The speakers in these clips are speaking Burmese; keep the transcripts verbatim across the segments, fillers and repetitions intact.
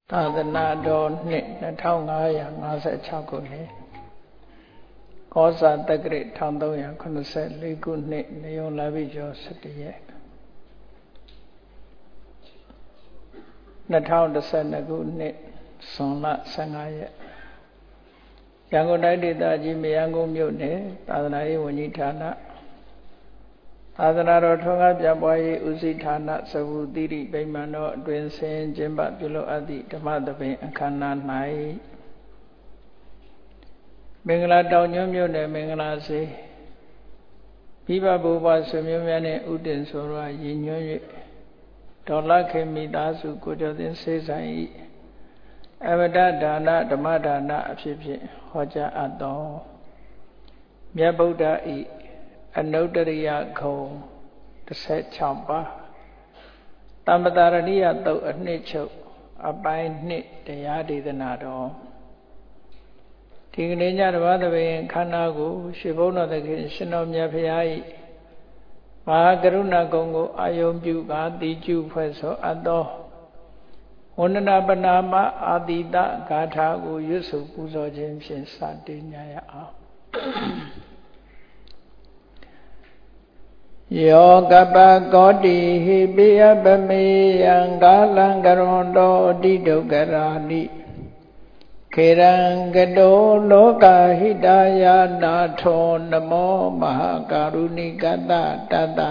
သာသနာတော်နှစ်နှစ်ထောင်ငါးရာငါးဆယ်ခြောက်ခုနှစ်ကောဇာတက္ကရာတစ်ထောင်သုံးရာခုနှစ်ဆယ်လေးခုနှစ်နေုံလာပြီကျော်ဆယ်တစ်ရက်နှစ်ထောင်တစ်ဆယ်နှစ်ခုနှစ်ဇွန်လဆယ်ငါးရက်ရန်ကုန်တိုင်းဒေသကြီးမရန်ကုန်မြို့နယ်သာသနာရေးဝန်ကြီးဌာနသာသနာတော်ထွန်းကားပြပွားရေးဦးစီးဌာနစဝုတိရိဗိမာန်တော်အတွင်ဆင်ကျင်းပပြုလုပ်အပ်သည့်ဓမ္မသဘင်အခမ်းအနား၌မင်္ဂလာတောင်ကျွန်းမြို့နယ်မင်္ဂလာစေမိဘဘိုးဘွားဆွေမျိုးများနှင့်ဥတည်ဆိုရရည်ညွှန်း၍ဒေါ်လာခေမိသားစုကိုကျော်သင်စေဆိုင်၏အမတဒါနဓမ္မဒါနအဖြစ်ဖြင့်ဟောကြားအပ်သောမြတ်ဗုဒ္ဓ၏အနုတ္တရိယခုံတစ်ဆယ်ခြောက်ပါးတမ္ပတာရဏိယသုတ်အနှစ်ချုပ်အပိုင်းနှစ်တရားဒေသနာတော်ဒီကနေ့ညဓမ္မသဘင်ခန္ဓာကိုရှင်ဘုန်းတော်သခင်ရှင်တော်မြတ်ဖရာ၏မဟာကရုဏာကုံကိုအာယုံပြုကာတိကျုဖွဲ့ဆိုအပ်သောဝန္ဒနာပနာမအာတိတဂါထာကိုရွတ်ဆိုပူဇော်ခြင်းဖြင့်စတင်ကြရအောင်ယောကပကောတိဟိပိယပမေယံကာလံကရွန်တောတိဒုက္ခရာနိခေရံကတောလောကဟိတယာနာထောနမောမဟာကာရုဏိကတတတ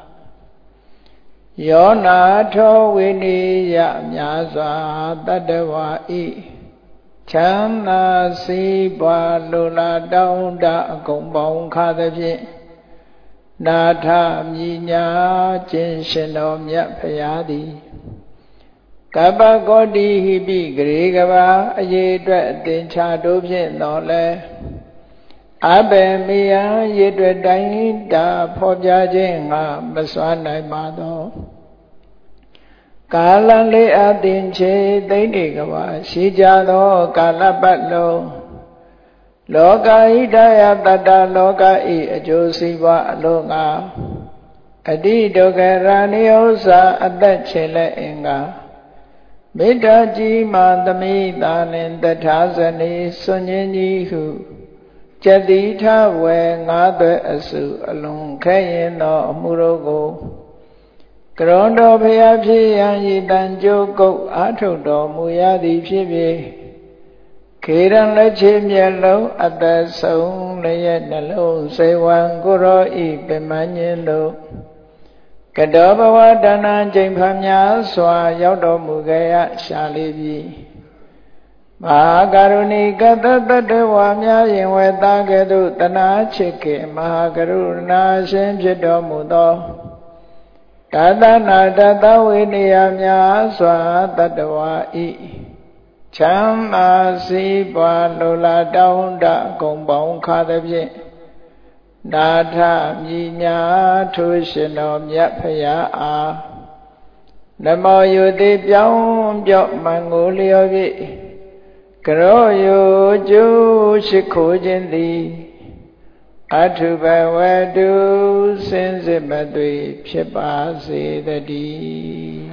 ယောနာထောဝိနိယမြာစွာတတ္တဝါဤချမ်းသာစီးပွားလိုလားတောင်းတအကုန်ပေါင်းခါသဖြင့်နာထမြညာခြင်းရှင်တော်မြတ်ဖရာသည်ကပ္ပကောတိဟိပိဂရေကဘာအရေးအတွက်အသင်္ချာတို့ဖြင့်တော်လဲအဘယ်မယံရေအတွက်တိုင်းတာဖော်ပြခြင်းငါမစွမ်းနိုင်ပါသောကာလလေးအသင်္ချေသိမ့်နေကဘာရှိကြသောကာလပတ်လုံးလောကဟိတယတတ္တလောကဤအကျိုးစီးပွားအလုံးငါအတိဒုက္ခရာနိဥ္စာအသက်ချေလက်အင်္ဂါမေတ္တာကြီးမှသမိတာလင်တထာဇနီစွန့်ခြင်းကြီးဟုကျတိထဝေငါးသွဲအစုအလွန်ခဲရင်သောအမှုတို့ကိုကရွန်တော်ဖျားဖြစ်ရန်ဤတန်ကြိုးကုတ်အားထုတ်တော်မူရသည်ဖြစ်ဖြစ်ခေရန်လက်ချေမျက်လုံးအသက်ဆုံးလည်းရဲ့နှလုံးစေဝံကိုရောဤပင်မညင်းတို့ကတောဘဝတဏ္ဍချိန်ဖန်များစွာရောက်တော်မူခဲ့ရရှာလေးပြီမဟာကရုဏီကတတတဝါများရင်ဝဲသားကဲ့သို့တနာချစ်ခေမဟာကရုဏာရှင်ဖြစ်တော်မူသောတသနာတသဝိနည်းများစွာတတဝါဤချမ်းသာစီးပွားလိုလားတောင်းတဂုံပေါင်းခါသဖြင့်နာထမြညာထိုးရှင်တော်မြတ်ဖရာအားနမောယုတိပြောင်းပြော့မန်ကိုလျော်ဖြင့်ကရောယုကျိုးရှိခိုးခြင်းသည်အထုဘဝတုစင်စစ်မသွေဖြစ်ပါစေတည်း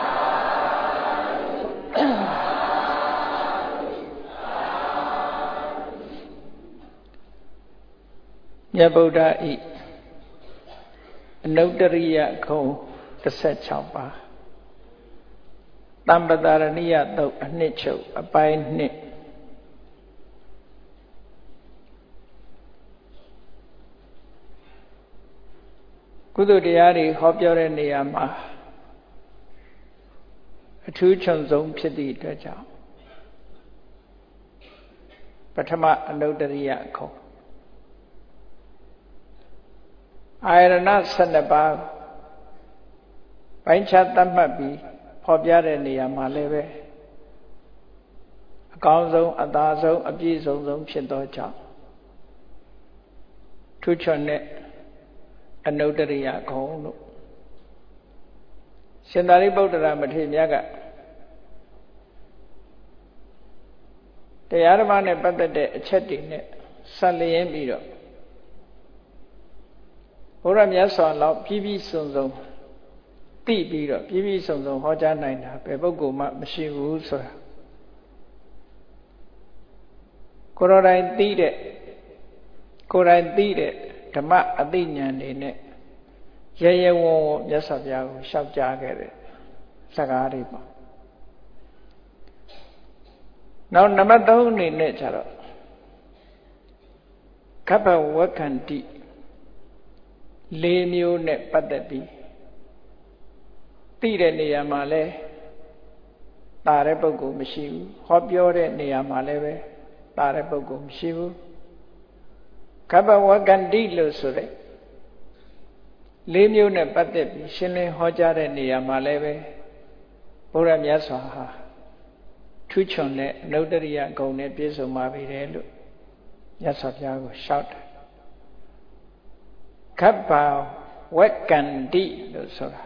မြတ်ဗုဒ္ဓဤအနုတ္တရိယခုံတစ်ဆယ်ခြောက်ပါးတမ္ပတာရဏိယသုတ်အနှစ်ချုပ်အပိုင်းနှစ်ကုသိုလ်တရားတွေဟောပြောတဲ့နေရာမှာအထူးခြုံဆုံးဖြစ်သည့်အတွက်ကြောင့်ပထမအနုတ္တရိယခုံအာရဏဆယ်နှစ်ပါးပိုင်းခြားသတ်မှတ်ပြီးဖော်ပြတဲ့နေရာမှာလည်းပဲအကောင်းဆုံးအသာဆုံးအပြည့်စုံဆုံးဖြစ်သောကြောင့်ထူးချွန်တဲ့အနုတ္တရိယခုံလို့ရှင်သာရိပုတ္တရာမထေရမြတ်ကတရားဓမ္မနဲ့ပတ်သက်တဲ့အချက်တွေနဲ့ဆက်လျင်းပြီးတော့ဘုရားမြတ်စွာလောက်ပြည့်ပြည့်စုံစုံသိပြီးတော့ပြည့်ပြည့်စုံစုံဟောကြားနိုင်တာဘယ်ပုဂ္ဂိုလ်မှမရှိဘူးဆိုတာကိုယ်တော်တိုင်သိတဲ့ကိုယ်တိုင်သိတဲ့ဓမ္မအသိဉာဏ်တွေနဲ့ရဲရဲဝံ့ဝံ့မြတ်စွာဘုရားကိုလျှောက်ကြားခဲ့တဲ့စကားတွေပေါ့နောက်နံပါတ်သုံးအနေနဲ့ကျတော့ကပ္ပဝက္ခန္တိလေးမျိုးနဲ့ပတ်သက်ပြီးသိတဲ့နေရာမှာလဲတာတဲ့ပုဂ္ဂိုလ်မရှိဘူးဟောပြောတဲ့နေရာမှာလည်းပဲတာတဲ့ပုဂ္ဂိုလ်မရှိဘူးကပ္ပဝက္ခန္တိလို့ဆိုတဲ့လေးမျိုးနဲ့ပတ်သက်ပြီးရှင်းလင်းဟောကြားတဲ့နေရာမှာလည်းပဲဘုရားမြတ်စွာဟာထူးချွန်တဲ့အနုတ္တရိယဂုဏ်နဲ့ပြည့်စုံပါပြီတယ်လို့မြတ်စွာဘုရားကိုလျှောက်တယ်ကပ္ပဝက္ခန္တိလို့ဆိုတာ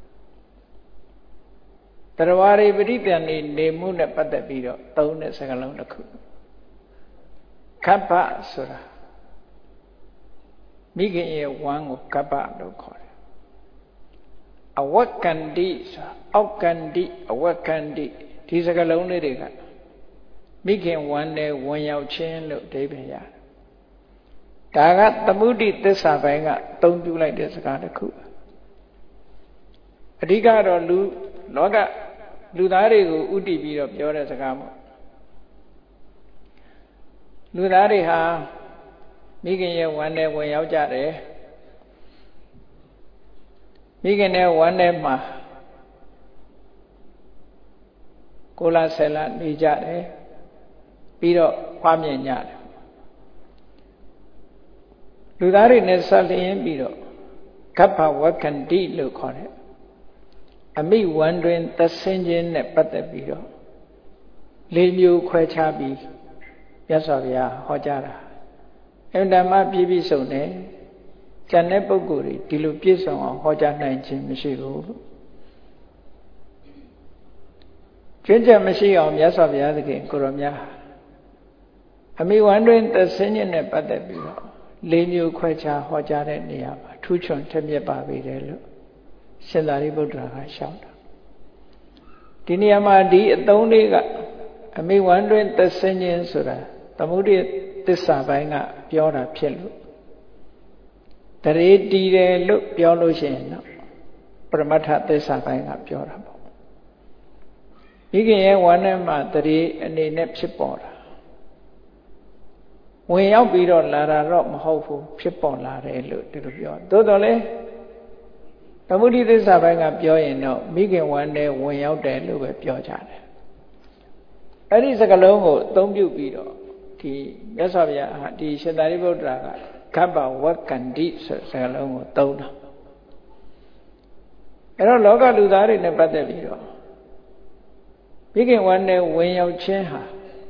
တရားဝါရီပဋိသန္ဓေနေမှုနဲ့ပတ်သက်ပြီးတော့သုံးတဲ့စကားလုံးတစ်ခုကပ္ပဆိုတာမိခင်ရဲ့ဝမ်းကိုကပ္ပလို့ခေါ်တယ်အဝက္ခန္တိဆိုတာအောက်ကန္တိအဝက္ခန္တိဒီစကားလုံးလေးတွေကမိခင်ဝမ်းနဲ့ဝင်ရောက်ခြင်းလို့အဓိပ္ပာယ်ရတယ်ဒါကသမုဒိသစ္စာပိုင်းကအသုံးပြုလိုက်တဲ့စကားတစ်ခုအဓိကတော့လူလောကလူသားတွေကိုဥတည်ပြီးတော့ပြောတဲ့စကားပေါ့လူသားတွေဟာမိခင်ရဲ့ဝမ်းနဲ့ဝင်ရောက်ကြတယ်မိခင်ရဲ့ဝမ်းနဲ့မှာကိုလာဆယ်လနေကြတယ်ပြီးတော့ဖွားမြင်ကြတယ်လူသားတွေနဲ့ဆက်လျင်းပြီးတော့ကပ္ပဝက္ခန္တိလို့ခေါ်တယ်အမိဝမ်းတွင်သဆင်းခြင်းနဲ့ပတ်သက်ပြီးတော့လေးမျိုးခွဲခြားပြီးမြတ်စွာဘုရားဟောကြားတာအမှန်တမ်းပြည့်ပြည့်စုံတယ်ကျန်တဲ့ပုဂ္ဂိုလ်တွေဒီလိုပြည့်စုံအောင်ဟောကြားနိုင်ခြင်းမရှိဘူးလို့ကျွမ်းကျင်မရှိအောင်မြတ်စွာဘုရားသခင်ကိုရောမြတ်အမိဝမ်းတွင်သဆင်းခြင်းနဲ့ပတ်သက်ပြီးတော့လေးမျိုးခွဲခြားဟောကြားတဲ့နေရာမှာထူးချွန်ထက်မြက်ပါပေတယ်လို့ရှင်သာရိပုတ္တရာကရှောက်တာဒီနေရာမှာဒီအသုံးလေးကအမိဝမ်းတွင်သဆင်းခြင်းဆိုတာသမုဒိသစ္စာပိုင်းကပြောတာဖြစ်လို့တရေတည်တယ်လို့ပြောလို့ရှိရင်တော့ပရမတ္ထသစ္စာပိုင်းကပြောတာပေါ့မိခင်ရဲ့ဝမ်းထဲမှာတရေအနေနဲ့ဖြစ်ပေါ်တာဝင်ရောက်ပြီးတော့လာတာတော့မဟုတ်ဘူးဖြစ်ပေါ်လာတယ်လို့ဒီလိုပြောသို့တော်လည်းသမုဒိသစ္စာပိုင်းကပြောရင်တော့မိခင်ဝမ်းထဲဝင်ရောက်တယ်လို့ပဲပြောကြတယ်အဲ့ဒီစကားလုံးကိုအသုံးပြုပြီးတော့ဒီမြတ်စွာဘုရားဟာဒီရှင်သာရိပုတ္တရာကကပ္ပဝက္ခန္တိဆိုစကားလုံးကိုသုံးတာအဲ့တော့လောကလူသားတွေနဲ့ပတ်သက်ပြီးတော့မိခင်ဝမ်းထဲဝင်ရောက်ခြင်းဟာ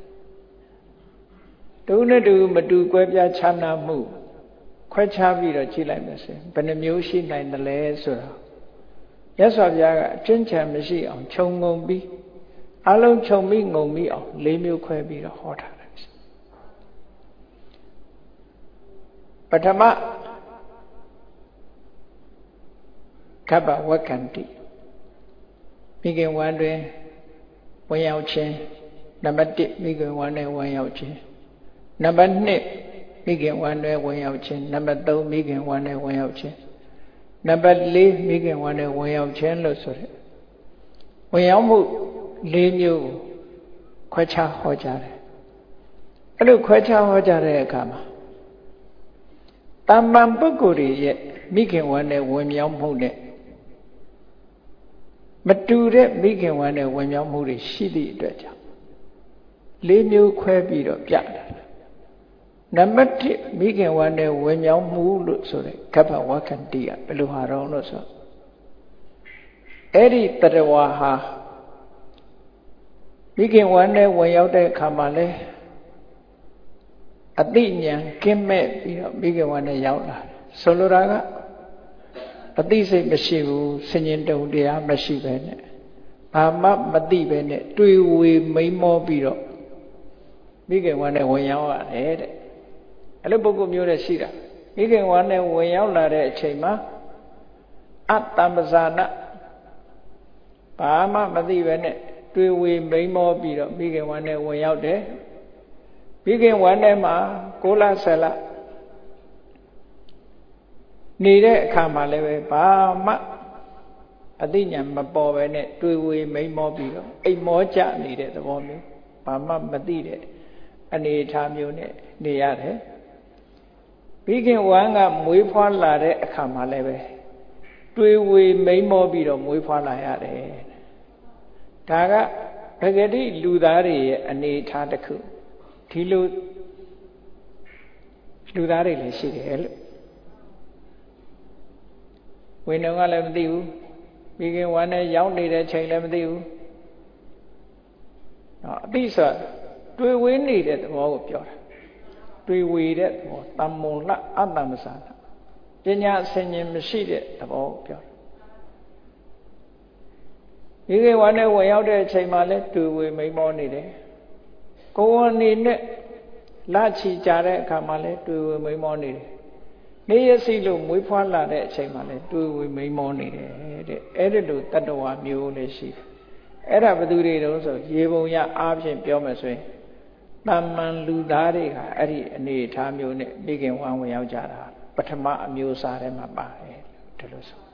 တူနဲ့တူမတူကွဲပြားခြားနာမှုခွဲခြားပြီးတော့ကြည့်လိုက်မယ်ဆိုရင်ဘယ်နှမျိုးရှိနိုင်သလဲဆိုတော့မြတ်စွာဘုရားကအကျဉ်းချံမရှိအောင်ခြုံငုံပြီးအလုံးခြုံပြီးငုံပြီးအောင်လေးမျိုးခွဲပြီးတော့ဟောထားတယ်ပထမကပ္ပဝက္ခန္တိမိခင်ဝမ်းတွင်ဝင်ရောက်ခြင်းနံပါတ်တစ်မိခင်ဝမ်းတွင်ဝင်ရောက်ခြင်းနံပါတ်နှစ်မိခင်ဝမ်းတွင်ဝင်ရောက်ခြင်းနံပါတ်သုံးမိခင်ဝမ်းတွင်ဝင်ရောက်ခြင်းနံပါတ်လေးမိခင်ဝမ်းတွင်ဝင်ရောက်ခြင်းလို့ဆိုတဲ့ဝင်ရောက်မှုလေးမျိုးကိုခွဲခြားဟောကြားတယ်အဲ့လိုခွဲခြားဟောကြားတဲ့အခါမှာတမ္ပံပုဂ္ဂိုလ်တွေရဲ့မိခင်ဝမ်းနဲ့ဝင်မြောက်မှုနဲ့မတူတဲ့မိခင်ဝမ်းနဲ့ဝင်မြောက်မှုတွေရှိသည့်အတွက်ကြောင့်လေးမျိုးခွဲပြီးတော့ပြတာနံပါတ်တစ်မိခင်ဝမ်းနဲ့ဝင်မြောက်မှုလို့ဆိုတဲ့ကပ္ပဝက္ခန္တိကဘယ်လိုဟာတော့လို့ဆိုအဲ့ဒီတရဝါဟာမိခင်ဝမ်းနဲ့ဝင်ရောက်တဲ့အခါမှာလဲအသိဉာဏ်ကင်းမဲ့ပြီးတော့မိခင်ဝမ်းနဲ့ရောက်လာတယ်ဆိုလိုတာကအသိစိတ်မရှိဘူးဆင်ញင်တုံတရားမရှိပဲနဲ့ဘာမှမသိပဲနဲ့တွေ့ဝေမိန်မောပြီးတော့မိခင်ဝမ်းနဲ့ဝင်ရောက်ရတယ်တဲ့အဲ့လိုပုဂ္ဂိုလ်မျိုးတွေရှိတာမိခင်ဝမ်းနဲ့ဝင်ရောက်လာတဲ့အချိန်မှာအတ္တမဇာနာဘာမှမသိပဲနဲ့တွေ့ဝေမိန်မောပြီးတော့မိခင်ဝမ်းနဲ့ဝင်ရောက်တယ်မိခင်ဝမ်းထဲမှာကိုးလဆယ်လနေတဲ့အခါမှာလည်းပဲဘာမှအသိဉာဏ်မပေါ်ပဲနဲ့တွေ့ဝေမိန်မောပြီးတော့အိမ်မောကြနေတဲ့သဘောမျိုးဘာမှမသိတဲ့အနေအထားမျိုးနဲ့နေရတယ်မိခင်ဝမ်းကမွေးဖွားလာတဲ့အခါမှာလည်းပဲတွေ့ဝေမိန်မောပြီးတော့မွေးဖွားလာရတယ်ဒါကပဂတိလူသားတွေရဲ့အနေအထားတစ်ခုဒီလိုလူသားတွေလည်းရှိတယ်လို့ဝိနည်းကလည်းမသိဘူးမိခင်ဝမ်းနဲ့ရောက်နေတဲ့ချိန်လည်းမသိဘူးအသိဆိုတွေ့ဝေးနေတဲ့သဘောကိုပြောတာတွေ့ဝေတဲ့သဘောတမ္မုံလအတ္တမစာပညာအစဉ်ဉ္မရှိတဲ့သဘောကိုပြောတာမိခင်ဝမ်းနဲ့ဝင်ရောက်တဲ့အချိန်မှာလည်းတွေ့ဝေမိန်မောနေတယ်ကိုယ်ဝန်နေနဲ့လာချီကြတဲ့အခါမှာလည်းတွေ့ဝေမိန်မောနေတယ်နေရစီလို့မွေးဖွားလာတဲ့အချိန်မှာလည်းတွေ့ဝေမိန်မောနေတယ်တဲ့အဲ့ဒီလိုတတ္တဝါမျိုးလည်းရှိတယ်အဲ့ဒါဘယ်သူတွေတုံးဆိုရေပုံရအားဖြင့်ပြောမယ်ဆိုရင်တမ္မန်လူသားတွေကအဲ့ဒီအနေအထားမျိုးနဲ့မိခင်ဝမ်းဝင်ရောက်ကြတာပထမအမျိုးအစားထဲမှာပါတယ်ဒီလိုဆို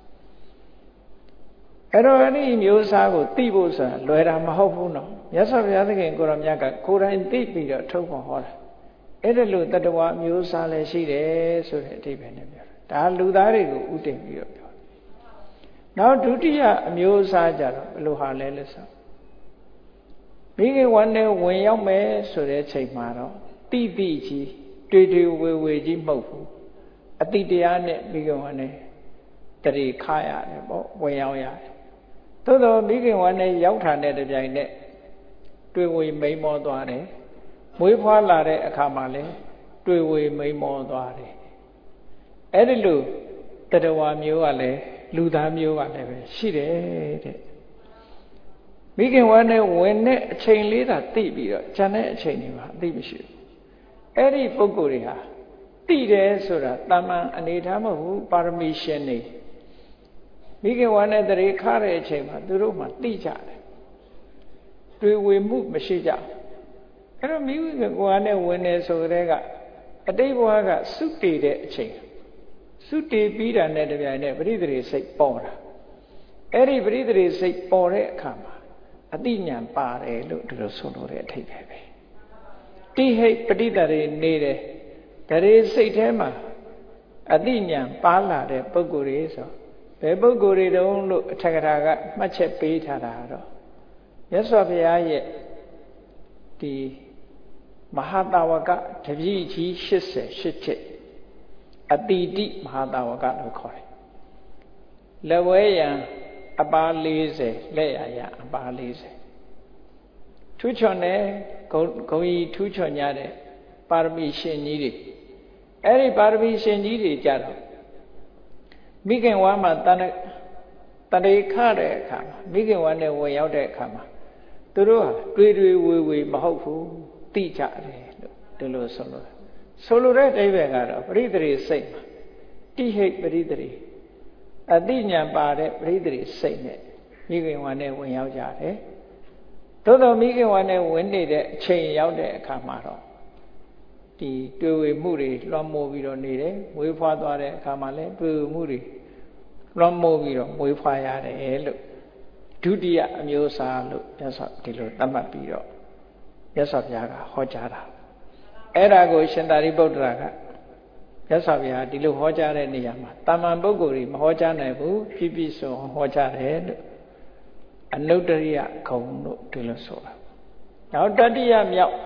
အဲ့တော့အဲ့ဒီမျိုးစားကိုသိဖို့ဆိုတာလွယ်တာမဟုတ်ဘူးနော်မြတ်စွာဘုရားသခင်ကိုရောမြတ်ကကိုယ်တိုင်သိပြီးတော့ထုတ်ဖော်ဟောတာအဲ့ဒါလို့တတ္တဝါမျိုးစားလည်းရှိတယ်ဆိုတဲ့အဓိပ္ပာယ်နဲ့ပြောတာဒါလူသားတွေကိုဥတည်ပြီးတော့ပြောနောက်ဒုတိယအမျိုးအစားကြတော့ဘယ်လိုဟာလဲလဲဆိုမိခင်ဝမ်းနဲ့ဝင်ရောက်မယ်ဆိုတဲ့ချိန်မှာတော့တိတိကြီးတွေ့တွေ့ဝေဝေကြီးမဟုတ်ဘူးအတိတရားနဲ့မိခင်ဝမ်းနဲ့တရေခါရတယ်ပေါ့ဝင်ရောက်ရတယ်သို့တော်မိခင်ဝမ်းနဲ့ရောက်ထာတဲ့ကြိုင်နဲ့တွေ့ဝေမိန်မောသွားတယ်မွေးဖွားလာတဲ့အခါမှာလည်းတွေ့ဝေမိန်မောသွားတယ်အဲ့ဒီလိုတတဝါမျိုးကလည်းလူသားမျိုးကလည်းပဲရှိတယ်တဲ့မိခင်ဝမ်းနဲ့ဝင်တဲ့အချိန်လေးသာသိပြီးတော့ဉာဏ်နဲ့အချိန်တွေမှာအသိမရှိဘူးအဲ့ဒီပုဂ္ဂိုလ်တွေဟာသိတယ်ဆိုတာတာမန်အနေထားမဟုတ်ဘူးပါရမီရှင်နေမိခင်ဝမ်းနဲ့တရေခါတဲ့အချိန်မှာသူတို့မှသိကြတယ်တွေ့ဝေမှုမရှိကြဘူးအဲ့တော့မိခင်ဝမ်းနဲ့ဝင်နေဆိုတဲ့ကအတိတ်ဘဝကစုတည်တဲ့အချိန်စုတည်ပြီးတာနဲ့တပြိုင်နက်ပရိသေရိစိတ်ပေါ်တာအဲ့ဒီပရိသေရိစိတ်ပေါ်တဲ့အခါမှာအတိညာပါတယ်လို့ဒီလိုဆိုလို့တဲ့အထိပ္ပယ်ပဲတိဟိတ်ပဋိတရေနေတယ်တရေစိတ်ထဲမှာအတိညာပါလာတဲ့ပုဂ္ဂိုလ်တွေဆိုဘယ်ပုဂ္ဂိုလ်တွေတုံးလို့အထက်ကထာကမှတ်ချက်ပေးထားတာတော့မြတ်စွာဘုရားရဲ့ဒီမဟာတာဝကတပည့်ကြီး၈၈ချက်အတိတိမဟာတာဝကလို့ခေါ်တယ်လက်ဝဲရန်အပါ၄၀လက်ရရအပါ၄၀ထူးချွန်တဲ့ဂုံဂုံကြီးထူးချွန်ကြတဲ့ပါရမီရှင်ကြီးတွေအဲ့ဒီပါရမီရှင်ကြီးတွေကြတော့မိခင်ဝါမှာတန်တရေခတဲ့အခါမှာမိခင်ဝါနဲ့ဝင်ရောက်တဲ့အခါမှာသူတို့ဟာတွေ့တွေ့ဝေဝေမဟုတ်ဘူးသိကြတယ်လို့ဒီလိုဆိုလို့ဆိုလိုတဲ့အဓိပ္ပာယ်ကတော့ပရိသေရိစိတ်မှာတိဟိတ်ပရိသေရိအတိညာပါတဲ့ပရိသေရိစိတ်နဲ့မိခင်ဝါနဲ့ဝင်ရောက်ကြတယ်သို့တော်မိခင်ဝါနဲ့ဝင်နေတဲ့အချိန်ရောက်တဲ့အခါမှာတော့ဒီတွေ့ဝေမှုတွေလွှမ်းမိုးပြီးတော့နေတယ်မွေးဖွားသွားတဲ့အခါမှာလည်းတွေ့ဝေမှုတွေလွှမ်းမိုးပြီးတော့မွေးဖွားရတယ်လို့ဒုတိယအမျိုးအစားလို့မြတ်စွာဒီလိုသတ်မှတ်ပြီးတော့မြတ်စွာဘုရားကဟောကြားတာအဲ့ဒါကိုရှင်သာရိပုတ္တရာကမြတ်စွာဘုရားဒီလိုဟောကြားတဲ့နေရာမှာတာမန်ပုဂ္ဂိုလ်တွေမဟောကြားနိုင်ဘူးပြည့်ပြည့်စုံဟောကြားတယ်လို့အနုတ္တရိယဂုံလို့ဒီလိုဆိုတာနောက်တတိယမြောက်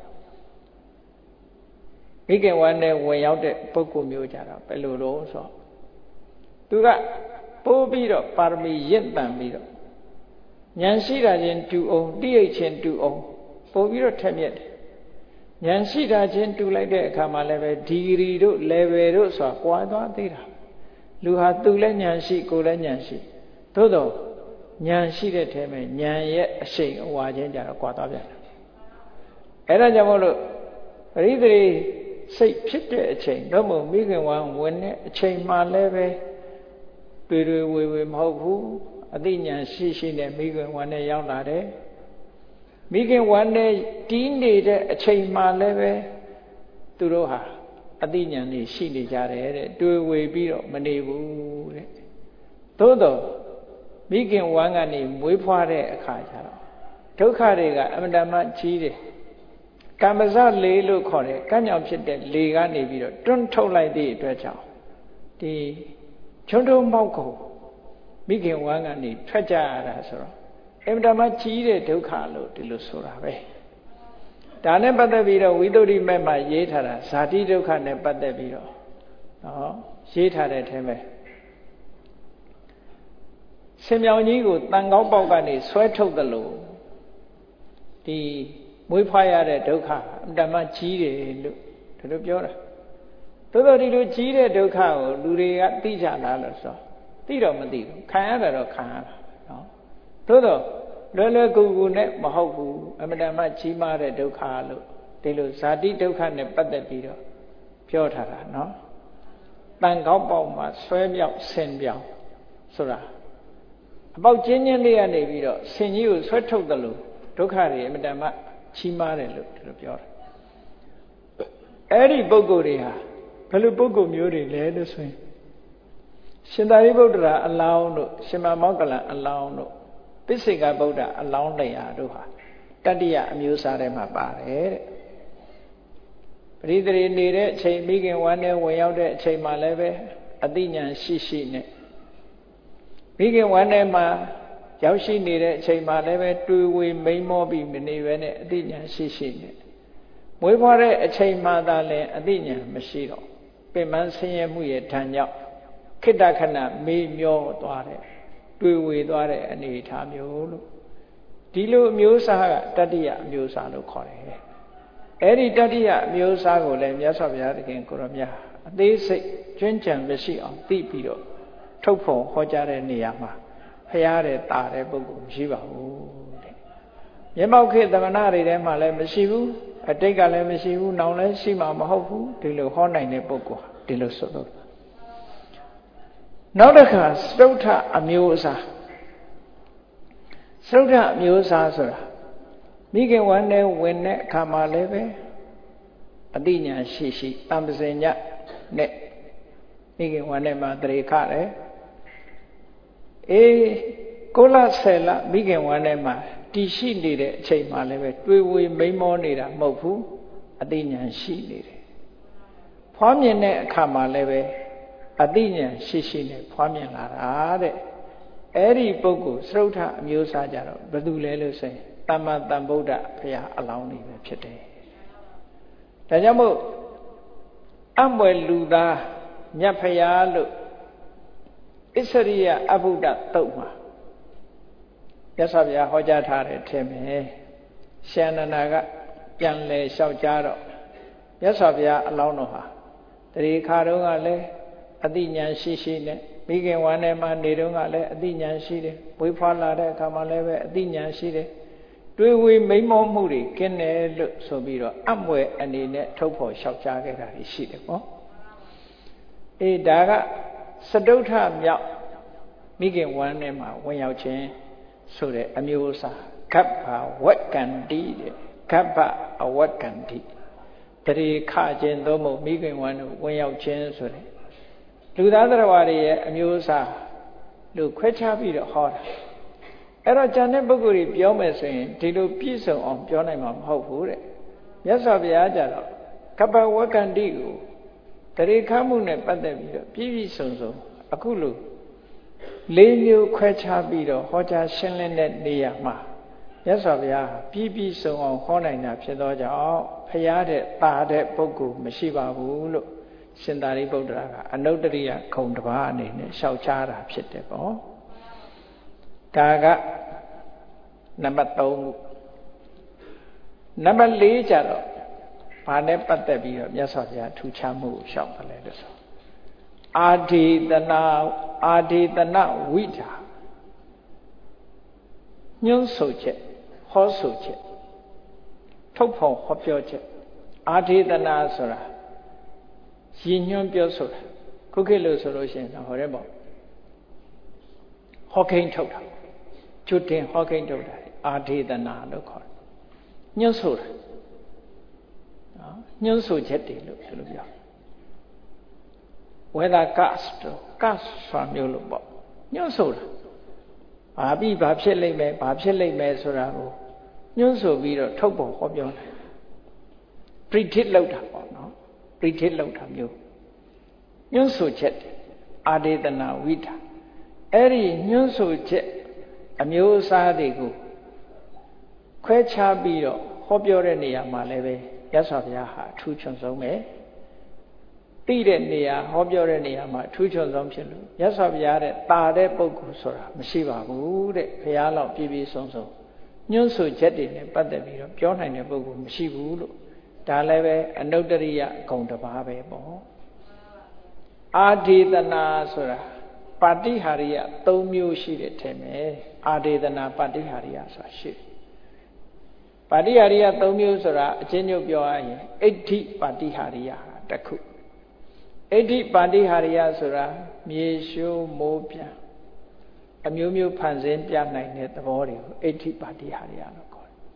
မိခင်ဝမ်းနဲ့ဝင်ရောက်တဲ့ပုဂ္ဂိုလ်မျိုးကြတော့ဘယ်လိုလို့ဆိုသူကပိုးပြီးတော့ပါရမီရင့်တန်ပြီးတော့ဉာဏ်ရှိတာချင်းတူအောင်တိရိတ်ချင်းတူအောင်ပို့ပြီးတော့ထက်မြက်တယ်ဉာဏ်ရှိတာချင်းတူလိုက်တဲ့အခါမှာလည်းပဲဒီဂရီတို့ level တို့ဆိုတာကွာသွားသေးတာလူဟာသူလည်းဉာဏ်ရှိကိုယ်လည်းဉာဏ်ရှိသို့တော့ဉာဏ်ရှိတဲ့ထဲမှာဉာဏ်ရဲ့အရှိန်အဝါချင်းကြတော့ကွာသွားပြန်တယ်အဲ့ဒါကြောင့်မို့လို့ပရိသေရိစိတ်ဖြစ်တဲ့အချိန်တော့မို့မိခင်ဝမ်းဝင်တဲ့အချိန်မှလည်းပဲတွေ့တွေ့ဝေဝေမဟုတ်ဘူးအသိဉာဏ်ရှိရှိနဲ့မိခင်ဝမ်းနဲ့ရောက်လာတယ်မိခင်ဝမ်းနဲ့တီးနေတဲ့အချိန်မှလည်းပဲသူတို့ဟာအသိဉာဏ်တွေရှိနေကြတယ်တဲ့တွေ့ဝေပြီးတော့မနေဘူးတဲ့သို့တော့မိခင်ဝမ်းကနေမွေးဖွားတဲ့အခါကျတော့ဒုက္ခတွေကအမှန်တမ်းကြီးတယ်ကမ္မဇလေလို့ခေါ်တယ်ကံ့ကြောင့်ဖြစ်တဲ့လေကနေပြီးတော့တွန်းထုတ်လိုက်သည့်အတွက်ကြောင့်ဒီချွန်းထုံးမောက်ကိုမိခင်ဝမ်းကနေထွက်ကြရတာဆိုတော့အမှန်တမ်းကြီးတဲ့ဒုက္ခလို့ဒီလိုဆိုတာပဲဒါနဲ့ပတ်သက်ပြီးတော့ဝိသုဒ္ဓိမဲ့မှာရေးထားတာဇာတိဒုက္ခနဲ့ပတ်သက်ပြီးတော့နော်ရေးထားတဲ့အထဲမှာရှင်မြောင်ကြီးကိုတန်ကောင်းပေါက်ကနေဆွဲထုတ်တယ်လို့ဒီမွေးဖွားရတဲ့ဒုက္ခအမှန်တမ်းကြီးတယ်လို့ဒါလိုပြောတာသို့တော်ဒီလိုကြီးတဲ့ဒုက္ခကိုလူတွေကသိကြလားလို့ဆိုသိတော့မသိဘူးခံရတာတော့ခံရတာနော်သို့တော့လွယ်လွယ်ကူကူနဲ့မဟုတ်ဘူးအမှန်တမ်းကြီးမားတဲ့ဒုက္ခလို့ဒီလိုဇာတိဒုက္ခနဲ့ပတ်သက်ပြီးတော့ပြောထားတာနော်တန်ကောင်းပေါက်မှာဆွဲမြောက်ဆင်ပြောင်းဆိုတာအပေါက်ချင်းချင်းလေးကနေပြီးတော့ဆင်ကြီးကိုဆွဲထုတ်တယ်လို့ဒုက္ခတွေအမှန်တမ်းကြီးမားတယ်လို့ဒီလိုပြောတာအဲ့ဒီပုဂ္ဂိုလ်တွေဟာဘယ်လိုပုဂ္ဂိုလ်မျိုးတွေလဲလို့ဆိုရင်ရှင်သာရိပုတ္တရာအလောင်းတို့ရှင်မမောက္ကလံအလောင်းတို့ပိစိကဗုဒ္ဓအလောင်းတရားတို့ဟာတတ္တိယအမျိုးအစားထဲမှာပါတယ်တဲ့ပရိသေရီနေတဲ့အချိန်မိခင်ဝမ်းထဲဝင်ရောက်တဲ့အချိန်မှာလည်းပဲအသိဉာဏ်ရှိရှိနဲ့မိခင်ဝမ်းထဲမှာရောက်ရှိနေတဲ့အချိန်မှာလည်းပဲတွေ့ဝေမိန်မောပြီးမနေဘဲနဲ့အသိဉာဏ်ရှိရှိနဲ့မွေးဖွားတဲ့အချိန်မှသာလည်းအသိဉာဏ်မရှိတော့ပင်မဆင်းရဲမှုရဲ့ဓာတ်ကြောင့်ခိတ္တခဏမေ့မျောသွားတဲ့တွေ့ဝေသွားတဲ့အနေအထားမျိုးလို့ဒီလိုအမျိုးအစားကတတ္တိယအမျိုးအစားလို့ခေါ်တယ်အဲ့ဒီတတ္တိယအမျိုးအစားကိုလည်းမြတ်စွာဘုရားသခင်ကိုရောမြတ်အသေးစိတ်ကျွမ်းကျင်မရှိအောင်သိပြီးတော့ထုတ်ဖော်ဟောကြားတဲ့နေရာမှာဖရားတဲ့တာတဲ့ပုဂ္ဂိုလ်မရှိပါဘူးတဲ့မျက်မှောက်ခေတ်သမဏတွေထဲမှာလည်းမရှိဘူးအတိတ်ကလည်းမရှိဘူးနောင်လည်းရှိမှာမဟုတ်ဘူးဒီလိုဟောနိုင်တဲ့ပုဂ္ဂိုလ်ဒီလိုဆိုလို့နောက်တစ်ခါစတုထအမျိုးအစားစတုထအမျိုးအစားဆိုတာမိခင်ဝမ်းနဲ့ဝင်တဲ့အခါမှာလည်းပဲအတိညာရှိရှိတံပစင်ညနဲ့မိခင်ဝမ်းနဲ့မှာတရေခတယ်အေးကိုလဆယ်လမိခင်ဝမ်းနဲ့မှာတည်ရှိနေတဲ့အချိန်မှာလည်းပဲတွေးဝေမိန်မောနေတာမဟုတ်ဘူးအတိညာရှိနေတယ်ဖွားမြင်တဲ့အခါမှာလည်းပဲအတိညာရှိရှိနဲ့ဖွားမြင်လာတာတဲ့အဲ့ဒီပုဂ္ဂိုလ်စရုထအမျိုးအစားကြတော့ဘယ်သူလဲလို့ဆိုရင်သမ္မာသမ္ဗုဒ္ဓဘုရားအလောင်းကြီးပဲဖြစ်တယ်ဒါကြောင့်မို့အမွယ်လူသားမြတ်ဘုရားလို့ဣစရိယအဘုဒ္ဓတုတ်မှာမြတ်စွာဘုရားဟောကြားထားတဲ့ထဲမှာရှင်အနန္ဒာကပြန်လဲလျှောက်ကြားတော့မြတ်စွာဘုရားအလောင်းတော်ဟာတရေခါတုန်းကလည်းအတိညာရှိရှိနဲ့မိခင်ဝမ်းထဲမှာနေတုန်းကလည်းအတိညာရှိတယ်ဝေးဖွားလာတဲ့အခါမှာလည်းပဲအတိညာရှိတယ်တွေးဝေမိန်မောမှုတွေကင်းတယ်လို့ဆိုပြီးတော့အမွယ်အနေနဲ့ထုတ်ဖော်လျှောက်ကြားခဲ့တာရှိတယ်ပေါ့အေးဒါကစတုထမြောက်မိခင်ဝမ်းထဲမှာဝင်ရောက်ခြင်းဆိုတဲ့အမျိုးအစားဂဗ္ဗဝက်ကန္တိတဲ့ဂဗ္ဗအဝက်ကန္တိတရေခခြင်းသို့မဟုတ်မိခင်ဝမ်းတို့ဝင်ရောက်ခြင်းဆိုတဲ့လူသားတော်ဝါတွေရဲ့အမျိုးအစားလို့ခွဲခြားပြီးတော့ဟောတာအဲ့တော့ဉာဏ်တဲ့ပုဂ္ဂိုလ်တွေပြောမယ်ဆိုရင်ဒီလိုပြည့်စုံအောင်ပြောနိုင်မှာမဟုတ်ဘူးတဲ့မြတ်စွာဘုရားကြတော့ကပ္ပဝကန္တိကိုတရေခမှုနဲ့ပတ်သက်ပြီးတော့ပြည့်ပြည့်စုံစုံအခုလိုလေးမျိုးခွဲခြားပြီးတော့ဟောကြားရှင်းလင်းတဲ့နေရာမှာမြတ်စွာဘုရားပြည့်ပြည့်စုံအောင်ဟောနိုင်တာဖြစ်သောကြောင့်ဘုရားတဲ့တာတဲ့ပုဂ္ဂိုလ်မရှိပါဘူးလို့ရှင်သာရိပုတ္တရာကအနုတ္တရိယခုံတစ်ပါးအနေနဲ့လျှောက်ချတာဖြစ်တယ်ပေါ့ဒါကနံပါတ်သုံးခုနံပါတ်လေးကျတော့ဘာနဲ့ပတ်သက်ပြီးတော့မြတ်စွာဘုရားထူခြားမှုကိုလျှောက်တယ်လို့ဆိုအာဒီတနာအာဒီတနဝိဓာညွှန်းဆိုချက်ဟောဆိုချက်ထုတ်ဖော်ဟောပြောချက်အာဒီတနာဆိုတာရည်ညွှန်းပြောဆိုတာခုခေတ်လို့ဆိုလို့ရှိရင်ဟောရဲပေါ့ဟောခိန်းထုတ်တာကျွတ်တင်ဟောခိန်းထုတ်တာအာဒီတနာလို့ခေါ်တယ်ညွှန်းဆိုတာနော်ညွှန်းဆိုချက်တွေလို့ဒီလိုပြော weather cast cast ဆိုတာမျိုးလို့ပေါ့ညွှန်းဆိုတာဘာပြီးဘာဖြစ်လိမ့်မယ်ဘာဖြစ်လိမ့်မယ်ဆိုတာကိုညွှန်းဆိုပြီးတော့ထုတ်ပေါ်ဟောပြောတယ် predict လုပ်တာပေါ့နော် predict လုပ်တာမျိုးညွှန်းဆိုချက်အာဒေသနာဝိဓာအဲ့ဒီညွှန်းဆိုချက်အမျိုးအစားတွေကိုခွဲခြားပြီးတော့ဟောပြောတဲ့နေရာမှာလည်းပဲရသော်ဘုရားဟာအထူးချွန်ဆုံးပဲသိတဲ့နေရာဟောပြောတဲ့နေရာမှာအထူးချွန်ဆုံးဖြစ်လို့ရသော်ဘုရားတဲ့တာတဲ့ပုဂ္ဂိုလ်ဆိုတာမရှိပါဘူးတဲ့ဘုရားလောက်ပြည့်ပြည့်စုံစုံညွှန်းဆိုချက်တွေနဲ့ပတ်သက်ပြီးတော့ပြောနိုင်တဲ့ပုဂ္ဂိုလ်မရှိဘူးလို့ဒါလည်းပဲအနုတ္တရိယဂုဏ်တစ်ပါးပဲပေါ့အာဒေသနာဆိုတာပါတိဟာရိယ၃မျိုးရှိတယ်ထင်မယ်အာဒေသနာပါတိဟာရိယဆိုတာရှိတယ်ပါတိဟာရိယ၃မျိုးဆိုတာအချင်းချင်းပြောရရင်အဋ္ဌိပါတိဟာရိယတစ်ခုအဋ္ဌိပါတိဟာရိယဆိုတာမြေရှိုးမိုးပြန်အမျိုးမျိုးဖန်ဆင်းပြနိုင်တဲ့သဘောတွေကိုအဋ္ဌိပါတိဟာရိယလို့ခေါ်တယ်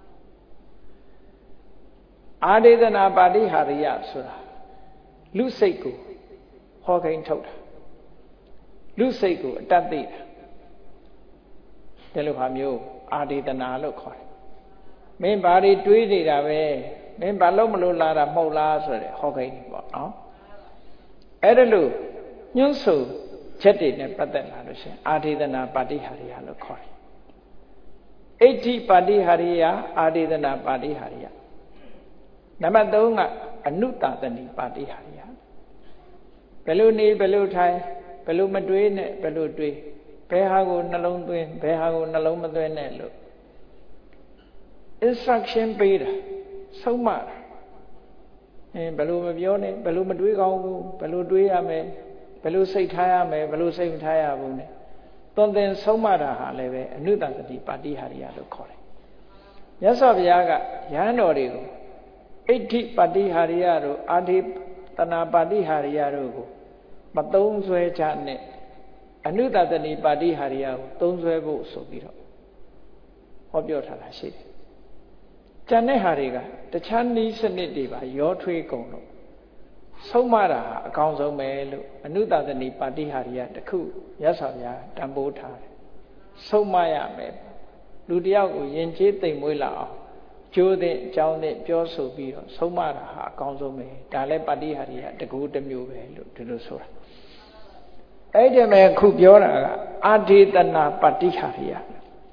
အာဒေသနာပါတိဟာရိယဆိုတာလူစိတ်ကိုဟောခိုင်းထုတ်တာလူစိတ်ကိုအတတ်သိတာဒီလိုဟာမျိုးအာဒေသနာလို့ခေါ်တယ်မင်းဘာတွေတွေးနေတာပဲမင်းဘာလို့မလို့လာတာမဟုတ်လားဆိုတဲ့ဟောခိုင်းနေပေါ့နော်အဲ့ဒါလို့ညွှန်းဆိုချက်တွေနဲ့ပတ်သက်လာလို့ရှိရင်အာဒေသနာပါတိဟာရိယလို့ခေါ်တယ်အဋ္ဌိပါတိဟာရိယအာဒေသနာပါတိဟာရိယနံပါတ်၃ကအနုတာတဏိပါတိဟာရိယဘယ်လိုနေဘယ်လိုထိုင်ဘယ်လိုမတွေးနဲ့ဘယ်လိုတွေးဘယ်ဟာကိုနှလုံးသွင်းဘယ်ဟာကိုနှလုံးမသွင်းနဲ့လို့ instruction ပေးတာဆုံးမတာအဲဘယ်လိုမပြောနဲ့ဘယ်လိုမတွေးကောင်းဘူးဘယ်လိုတွေးရမယ်ဘယ်လိုစိတ်ထားရမယ်ဘယ်လိုစိတ်မထားရဘူးနဲ့သွန်သင်ဆုံးမတာဟာလည်းပဲအနုတ္တတိပါတိဟာရိယလို့ခေါ်တယ်မြတ်စွာဘုရားကယဟန်တော်တွေကိုအဋ္ဌိပါတိဟာရိယတို့အာဒေသနာပါတိဟာရိယတို့ကိုမသုံးဆွဲချနဲ့အနုတ္တတိပါတိဟာရိယကိုသုံးဆွဲဖို့ဆိုပြီးတော့ဟောပြောထားတာရှိတယ်ကျန်တဲ့ဟာတွေကတခြားနည်းစနစ်တွေပါရောထွေးကုန်လို့ဆုံးမတာဟာအကောင်းဆုံးပဲလို့အနုတ္တတိပါတိဟာရိယတခုရသော်ဗျာတန်ဖိုးထားတယ်ဆုံးမရမယ်လူတယောက်ကိုယဉ်ကျေးသိမ်မွေးလာအောင်ကျိုးတဲ့အကြောင်းနဲ့ပြောဆိုပြီးတော့ဆုံးမတာဟာအကောင်းဆုံးပဲဒါလည်းပါတိဟာရိယတကူတစ်မျိုးပဲလို့ဒီလိုဆိုတာအဲ့ဒီမဲ့ခုပြောတာကအာဒေသနာပါတိဟာရိယ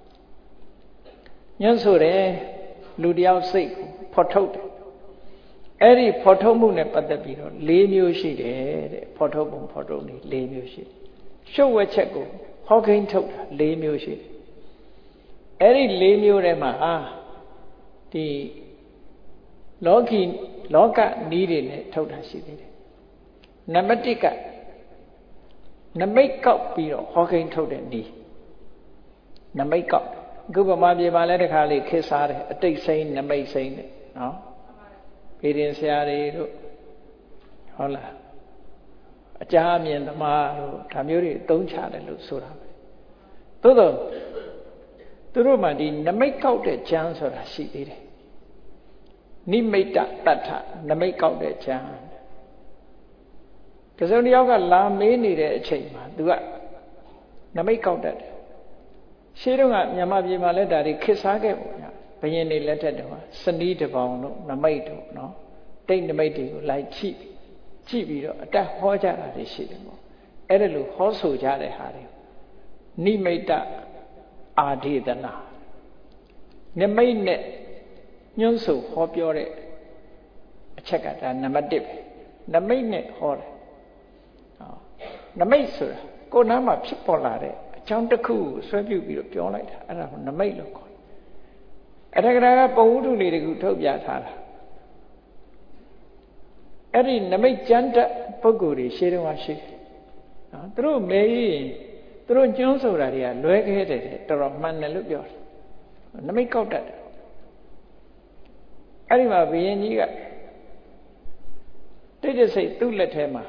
ညွှန်းဆိုတယ်လူတယောက်စိတ်ကိုဖော်ထုတ်တယ်အဲ့ဒီဖော်ထုတ်မှုနဲ့ပတ်သက်ပြီးတော့၄မျိုးရှိတယ်တဲ့ဖော်ထုတ်ပုံဖော်ထုတ်နေ၄မျိုးရှိတယ်ရှုပ်ဝက်ချက်ကိုဟောခိန်းထုတ်တာ၄မျိုးရှိတယ်အဲ့ဒီ၄မျိုးထဲမှာအာဒီလောကီလောကနီးတွေနဲ့ထုတ်တာရှိသေးတယ်နံပါတ်၁ကနမိတ်ကောက်ပြီးတော့ဟောခိန်းထုတ်တဲ့နီးနမိတ်ကောက်အခုဗမာပြည်မှာလည်းတခါလေခေတ်စားတယ်အတိတ်စိမ့်နမိတ်စိမ့်တဲ့နော်ဗေဒင်ဆရာတွေတို့ဟုတ်လားအကြအမြင်သမားတို့ဒါမျိုးတွေသုံးချတယ်လို့ဆိုတာပဲသို့တော့သူတို့မှဒီနမိတ်ကောက်တဲ့ဉာဏ်ဆိုတာရှိသေးတယ်နိမိတ်တတ္ထနမိတ်ကောက်တဲ့ဉာဏ်တစုံတစ်ယောက်ကလာမေးနေတဲ့အချိန်မှာသူကနမိတ်ကောက်တတ်တယ်ရှေးတုန်းကမြန်မာပြည်မှာလည်းဒါတွေခေတ်စားခဲ့ပေါ့ညာဘယင်တွေလက်ထက်တုန်းကစနီးတပေါင်းတို့နမိတ်တို့နော်တိတ်နမိတ်တွေကိုလိုက်ကြည့်ကြည့်ပြီးတော့အတက်ဟောကြတာတွေရှိတယ်ပေါ့အဲ့ဒါလိုဟောဆိုကြတဲ့ဟာတွေနိမိတ်တအာဒေသနာနမိတ်နဲ့ညွှန်းဆိုဟောပြောတဲ့အချက်ကဒါနံပါတ်၁ပဲနမိတ်နဲ့ဟောတယ်နမိတ်ဆိုတာကိုယ်နားမှာဖြစ်ပေါ်လာတဲ့အကြောင်းတစ်ခုကိုဆွဲပြုပြီးတော့ပြောလိုက်တာအဲ့ဒါကိုနမိတ်လို့ခေါ်တယ်အထက်ကရာကပုံဝတ္ထုလေးတခုထုတ်ပြထားတာအဲ့ဒီနမိတ်ကျမ်းတဲ့ပုဂ္ဂိုလ်တွေရှေးတုန်းကရှိတယ်နော်သူတို့မေးရင်သူတို့ညွှန်းဆိုတာတွေကလွဲခဲတယ်တော်တော်မှန်တယ်လို့ပြောတယ်နမိတ်ကောက်တတ်တယ်အဲ့ဒီမှာဘုရင်ကြီးကတိတ်တဆိတ်သူ့လက်ထဲမှာ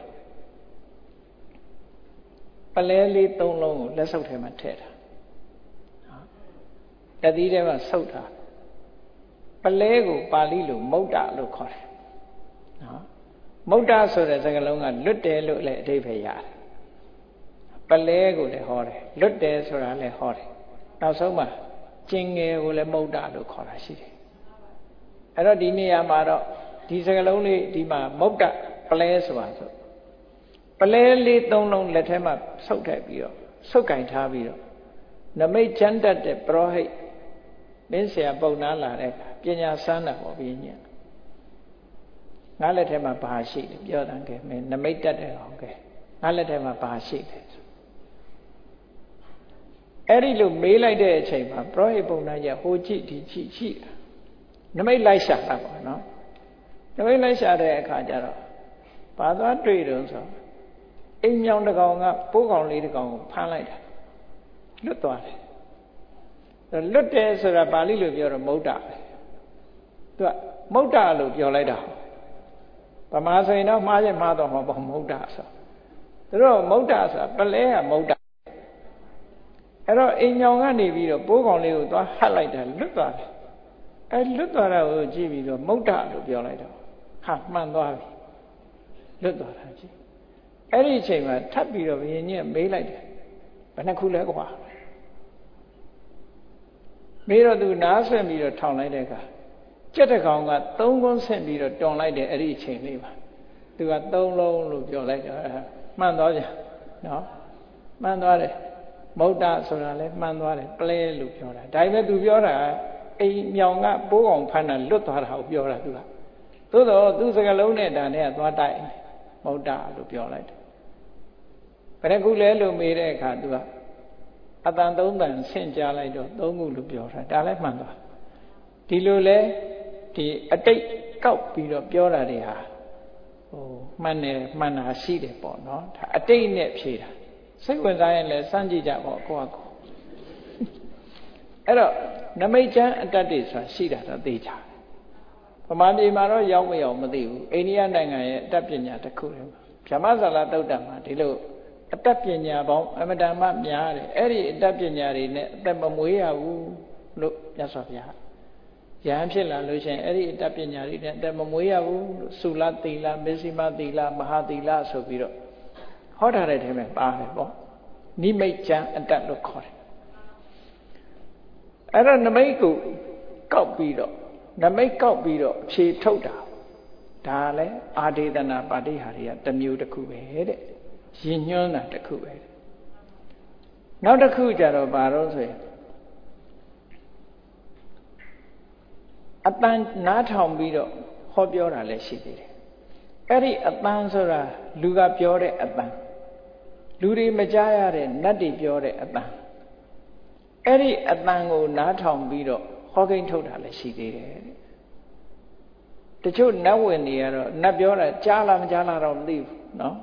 ပလဲလေး၃လုံးကိုလက်ဆုပ်ထဲမှာထည့်တာတတိထဲမှာဆုပ်တာပလဲကိုပါဠိလိုမုဒ္ဒလို့ခေါ်တယ်နော်မုဒ္ဒဆိုတဲ့စကားလုံးကလွတ်တယ်လို့လည်းအဓိပ္ပာယ်ရတယ်ပလဲကိုလည်းဟောတယ်လွတ်တယ်ဆိုတာလည်းဟောတယ်နောက်ဆုံးမှာကျင်ငယ်ကိုလည်းမုဒ္ဒလို့ခေါ်တာရှိတယ်အဲ့တော့ဒီနေရာမှာတော့ဒီစကားလုံးလေးဒီမှာမုဒ္ဒပလဲဆိုတာဆိုပလဲလေးသုံးလုံးလက်ထဲမှာဆုပ်ထည့်ပြီးတော့ဆုပ်ကင်ထားပြီးတော့နမိတ်ချမ်းတတ်တဲ့ပရောဟိတ်မင်းဆရာပုံနာလာတဲ့ပညာစမ်းတာပေါ့ဘုရားငါလက်ထဲမှာဘာရှိလဲပြောတယ်ကဲမင်းနမိတ်တတ်တဲ့အောင်ကဲငါလက်ထဲမှာဘာရှိလဲအဲ့ဒီလိုမေးလိုက်တဲ့အချိန်မှာပရောဟိတ်ပုံနာကြီးဟိုကြည့်ဒီကြည့်ရှိတာနမိတ်လိုက်ရှာတာပေါ့နော်နမိတ်လိုက်ရှာတဲ့အခါကျတော့ဘာသွားတွေ့တုံးဆိုအိမ်မြောင်တစ်ကောင်ကပိုးကောင်လေးတစ်ကောင်ကိုဖမ်းလိုက်တာလွတ်သွားတယ်လွတ်တယ်ဆိုတာပါဠိလိုပြောတော့မုဒ္ဒပဲသူကမုဒ္ဒလို့ပြောလိုက်တာဗမာဆိုရင်တော့မှားရင်မှားတော့မှာပေါ့မုဒ္ဒဆိုသူတို့မုဒ္ဒဆိုတာပလဲကမုဒ္ဒအဲ့တော့အိမ်မြောင်ကနေပြီးတော့ပိုးကောင်လေးကိုသွားဟတ်လိုက်တာလွတ်သွားတယ်အဲလွတ်သွားတာကိုကြည့်ပြီးတော့မုဒ္ဒလို့ပြောလိုက်တော့ဟာမှန်သွားပြီလွတ်သွားတာကြည့်အဲ့ဒီအချိန်မှာထပ်ပြီးတော့ဘုရင်ကြီးကမေးလိုက်တယ်ဘယ်နှခုလဲကွာမေးတော့သူနားဆွင့်ပြီးတော့ထောင်လိုက်တဲ့အခါကြက်တကောင်ကသုံးကုန်းဆင့်ပြီးတော့တွန်လိုက်တယ်အဲ့ဒီအချိန်လေးမှာသူကသုံးလုံးလို့ပြောလိုက်တော့မှန်သွားပြန်နော်မှန်သွားတယ်မုဒ္ဒဆိုတာလည်းမှန်သွားတယ်ပလဲလို့ပြောတာဒါပေမဲ့သူပြောတာအိမ်မြောင်ကပိုးကောင်ဖမ်းတာလွတ်သွားတာကိုပြောတာသူကသို့တော့သူစကလုံးနဲ့ဒါနဲ့သွားတိုက်မုဒ္ဒလို့ပြောလိုက်တယ်ဘယ်နှခုလဲလို့မေးတဲ့အခါသူကအတန်သုံးတန်ဆင့်ကြားလိုက်တော့သုံးခုလို့ပြောတာဒါလည်းမှန်သွားဒီလိုလဲဒီအတိတ်ကောက်ပြီးတော့ပြောတာတွေဟာဟိုမှန်တယ်မှန်တာရှိတယ်ပေါ့နော်ဒါအတိတ်နဲ့ဖြေတာစိတ်ဝင်စားရင်လည်းစမ်းကြည့်ကြပေါ့ကိုယ့်အကောအဲ့တော့နမိတ်ချမ်းအတ္တတွေဆိုတာရှိတာတော့သိကြတယ်ဗမာပြည်မှာတော့ရောက်မရောက်မသိဘူးအိန္ဒိယနိုင်ငံရဲ့အတ္တပညာတစ်ခုတည်းမှာဗြဟ္မဇာလသုတ်တံမှာဒီလိုအတ္တပညာပေါင်းအမတန်မှများတယ်အဲ့ဒီအတ္တပညာတွေနဲ့အသက်မမွေးရဘူးလို့မြတ်စွာဘုရားယဟန်ဖြစ်လာလို့ရှိရင်အဲ့ဒီအတ္တပညာတွေနဲ့အသက်မမွေးရဘူးလို့သုလသီလမေဇိမသီလမဟာသီလဆိုပြီးတော့ဟောထားတဲ့ထဲမှာပါတယ်ပေါ့နိမိတ်ချမ်းအတ္တလို့ခေါ်တယ်အဲ့တော့နမိတ်ကိုကောက်ပြီးတော့နမိတ်ကောက်ပြီးတော့ဖြေထုတ်တာဒါလည်းအာဒေသနာပါဠိဟာတွေကတစ်မျိုးတစ်ခုပဲတဲ့ရည်ညွှန်းတာတစ်ခုပဲနောက်တစ်ခုကြတော့ဘာလို့ဆိုရင်အတန်နားထောင်ပြီးတော့ဟောပြောတာလည်းရှိသေးတယ်အဲ့ဒီအတန်ဆိုတာလူကပြောတဲ့အတန်လူတွေမကြားရတဲ့နတ်တွေပြောတဲ့အတန်အဲ့ဒီအတန်ကိုနားထောင်ပြီးတော့ဟောကိန်းထုတ်တာလည်းရှိသေးတယ်တချို့နတ်ဝင်တွေကတော့နတ်ပြောတာကြားလားမကြားလားတော့မသိဘူးနော်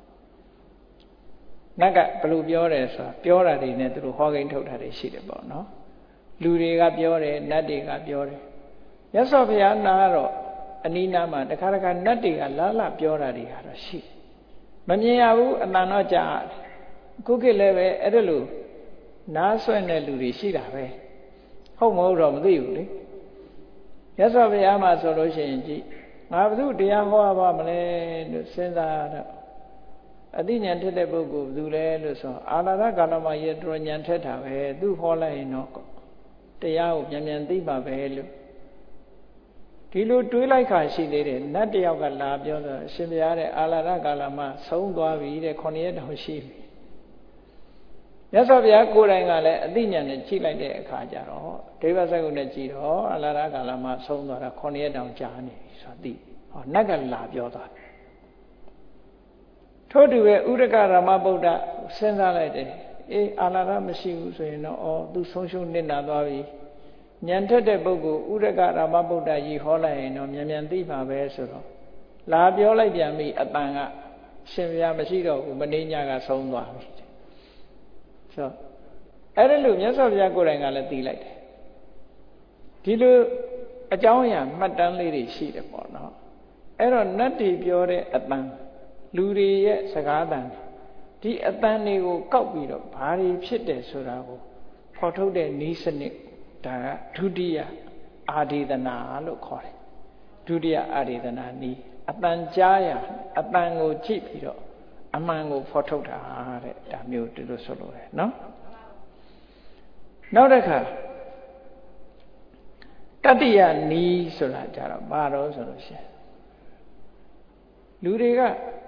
နတ်ကဘယ်လိုပြောတယ်ဆိုတာပြောတာတွေနဲ့သူတို့ဟောကိန်းထုတ်တာတွေရှိတယ်ပေါ့နော်လူတွေကပြောတယ်နတ်တွေကပြောတယ်မြတ်စွာဘုရားနာတော့အနိနာမှာတခါတခါနတ်တွေကလာလာပြောတာတွေကတော့ရှိမမြင်ရဘူးအတန်တော့ကြားခုခေတ်လည်းပဲအဲ့ဒါလိုနားဆွဲတဲ့လူတွေရှိတာပဲဟုတ်မဟုတ်တော့မသိဘူးလေမြတ်စွာဘုရားမှာဆိုလို့ရှိရင်ကြည့်ငါဘု து တရားဟောပါမလဲလို့စဉ်းစားတော့အသိဉာဏ်ထက်တဲ့ပုဂ္ဂိုလ်ဘယ်သူလဲလို့ဆိုအာလာရကာလမှာရတော်ဉာဏ်ထက်တာပဲသူဟောလိုက်ရင်တော့တရားကိုမြန်မြန်သိပါပဲလို့ဒီလိုတွေးလိုက်ခါရှိသေးတယ်နတ်တယောက်ကလာပြောတော့အရှင်ဘုရားတဲ့အာလာရကာလမှာဆုံးသွားပြီတဲ့ခုနှစ်ရက်တောင်ရှိပြီမြတ်စွာဘုရားကိုယ်တိုင်ကလည်းအသိဉာဏ်နဲ့ကြည့်လိုက်တဲ့အခါကျတော့ဒိဗ္ဗစကုနဲ့ကြည့်တော့အာလာရကာလမှာဆုံးသွားတာခုနှစ်ရက်တောင်ကြာနေပြီဆိုသိဟောနတ်ကလာပြောသွားတယ်ထို့တူပဲဥရကရမဗုဒ္ဓစဉ်းစားလိုက်တယ်အေးအာလာရမရှိဘူးဆိုရင်တော့ဩသူဆုံးရှုံးနစ်နာသွားပြီဉာဏ်ထက်တဲ့ပုဂ္ဂိုလ်ဥရကရမဗုဒ္ဓကြီးဟောလိုက်ရင်တော့မြန်မြန်သိပါပဲဆိုတော့လာပြောလိုက်ပြန်ပြီအတန်ကရှင်ဘုရားမရှိတော့ဘူးမင်းညကဆုံးသွားပြီဆိုအဲ့ဒါလို့မြတ်စွာဘုရားကိုယ်တိုင်ကလည်းသိလိုက်တယ်ဒီလိုအကြောင်းအရာမှတ်တမ်းလေးတွေရှိတယ်ပေါ့နော်အဲ့တော့နတ်တွေပြောတဲ့အတန်လူတွေရဲ့စကားတန်ဒီအတန်တွေကိုကောက်ပြီးတော့ဘာတွေဖြစ်တယ်ဆိုတာကိုဖော်ထုတ်တဲ့နည်းစနစ်ဒါကဒုတိယအာဒီသနာလို့ခေါ်တယ်ဒုတိယအာဒီသနာနီးအတန်ကြားရအတန်ကိုကြည့်ပြီးတော့အမှန်ကိုဖော်ထုတ်တာတဲ့ဒါမျိုးဒီလိုဆိုလို့ရတယ်နော်နောက်တစ်ခါတတိယနီးဆိုတာကြတော့ဘာတော့ဆိုလို့ရှိရင်လူတွေက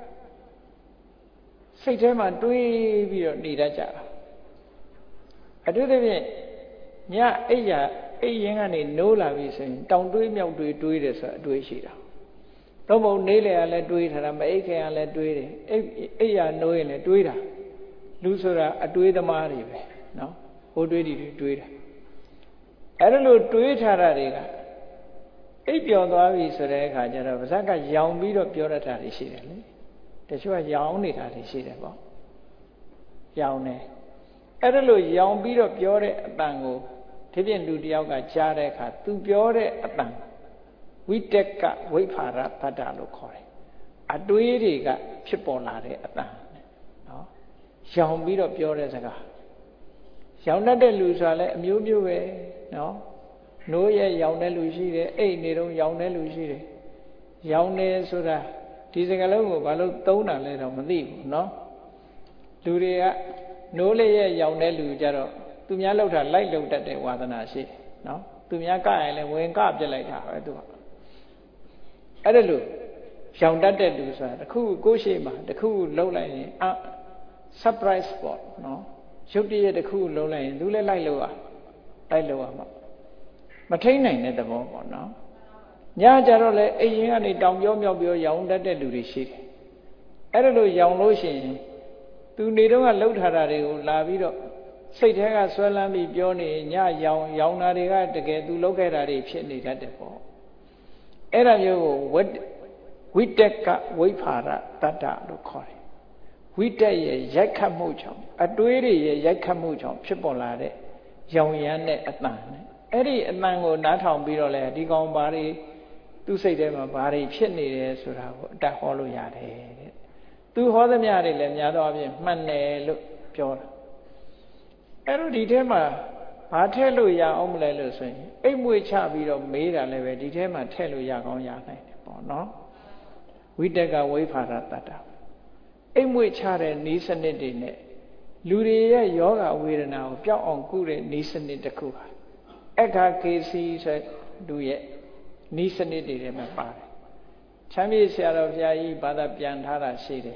စိတ်ထဲမှာတွေးပြီးတော့နေတတ်ကြတာအထူးသဖြင့်ညအိပ်ရအိပ်ရင်ကနေနိုးလာပြီဆိုရင်တောင်တွေးမြောက်တွေးတွေးတယ်ဆိုတာအတွေးရှိတာတော့မဟုတ်နေလေကလည်းတွေးထားတာမအိပ်ခင်ကလည်းတွေးတယ်အိပ်အိပ်ရနိုးရင်လည်းတွေးတာလူဆိုတာအတွေးသမားတွေပဲနော်ဟိုတွေးဒီတွေတွေးတာအဲ့ဒါလို့တွေးထားတာတွေကအိပ်ပျော်သွားပြီဆိုတဲ့အခါကျတော့ဗဇက်ကရောင်ပြီးတော့ပြောရတာတွေရှိတယ်လေတချို့ကရောင်နေတာတွေရှိတယ်ပေါ့ရောင်နေအဲ့ဒါလို့ရောင်ပြီးတော့ပြောတဲ့အတန်ကိုဒီပြင်လူတယောက်ကကြားတဲ့အခါသူပြောတဲ့အတန်ဝိတက်ကဝိဖာရတ္တလို့ခေါ်တယ်အတွေးတွေကဖြစ်ပေါ်လာတဲ့အတန်နော်ရောင်ပြီးတော့ပြောတဲ့စကားရောင်တတ်တဲ့လူဆိုတာလည်းအမျိုးမျိုးပဲနော်နိုးရဲ့ရောင်တဲ့လူရှိတယ်အိတ်နေတော့ရောင်တဲ့လူရှိတယ်ရောင်နေဆိုတာဒီစကားလုံးကိုဘာလို့သုံးတာလဲတော့မသိဘူးနော်လူတွေကနိုးလေးရဲ့ရောင်တဲ့လူကြတော့သူများလောက်တာလိုက်လုံတတ်တဲ့ဝါသနာရှိတယ်နော်သူများကရင်လည်းဝင်ကပြစ်လိုက်တာပဲသူကအဲ့ဒါလို့ရောင်တတ်တဲ့လူဆိုတာတခုကိုရှိမှတခုလုံလိုက်ရင်အ surprise ပေါ့နော်ရုပ်တရက်တခုလုံလိုက်ရင်သူလည်းလိုက်လို့ရလိုက်လို့ရမှာမထိန်နိုင်တဲ့သဘောပေါ့နော်ညကြတော့လေအိမ်ရင်ကနေတောင်ပြောမြောက်ပြောရောင်တတ်တဲ့လူတွေရှိတယ်အဲ့ဒါလို့ရောင်လို့ရှိရင်သူနေတော့ကလှုပ်ထားတာတွေကိုလာပြီးတော့စိတ်ထဲကဆွဲလန်းပြီးပြောနေညရောင်ရောင်တာတွေကတကယ်သူလှုပ်ခဲ့တာတွေဖြစ်နေတတ်တယ်ပေါ့အဲ့ဒါမျိုးကိုဝိတက်ကဝိဖာရတတ္တလို့ခေါ်တယ်ဝိတက်ရဲ့ရိုက်ခတ်မှုကြောင့်အတွေးတွေရဲ့ရိုက်ခတ်မှုကြောင့်ဖြစ်ပေါ်လာတဲ့ရောင်ရမ်းတဲ့အတန်နဲ့အဲ့ဒီအတန်ကိုနားထောင်ပြီးတော့လေဒီကောင်ဘာတွေသူ့စိတ်ထဲမှာဘာတွေဖြစ်နေတယ်ဆိုတာကိုအတတ်ဟောလို့ရတယ်တဲ့သူဟောသမျှတွေလည်းများသောအားဖြင့်မှန်တယ်လို့ပြောတာအဲ့တော့ဒီထဲမှာဘာထည့်လို့ရအောင်မလဲလို့ဆိုရင်အိတ်မွေချပြီးတော့မေးတာလည်းပဲဒီထဲမှာထည့်လို့ရကောင်းရနိုင်တယ်ပေါ့နော်ဝိတက်ကဝိဖာရတတ္တအိတ်မွေချတဲ့ဤစနစ်တွေနဲ့လူတွေရဲ့ယောဂဝေဒနာကိုပျောက်အောင်ကုတဲ့ဤစနစ်တစ်ခုပါအခါကေစီဆိုလူရဲ့ဤစနစ်တွေထဲမှာပါတယ်ချမ်းမြေဆရာတော်ဘုရားကြီးဘာသာပြန်ထားတာရှိတယ်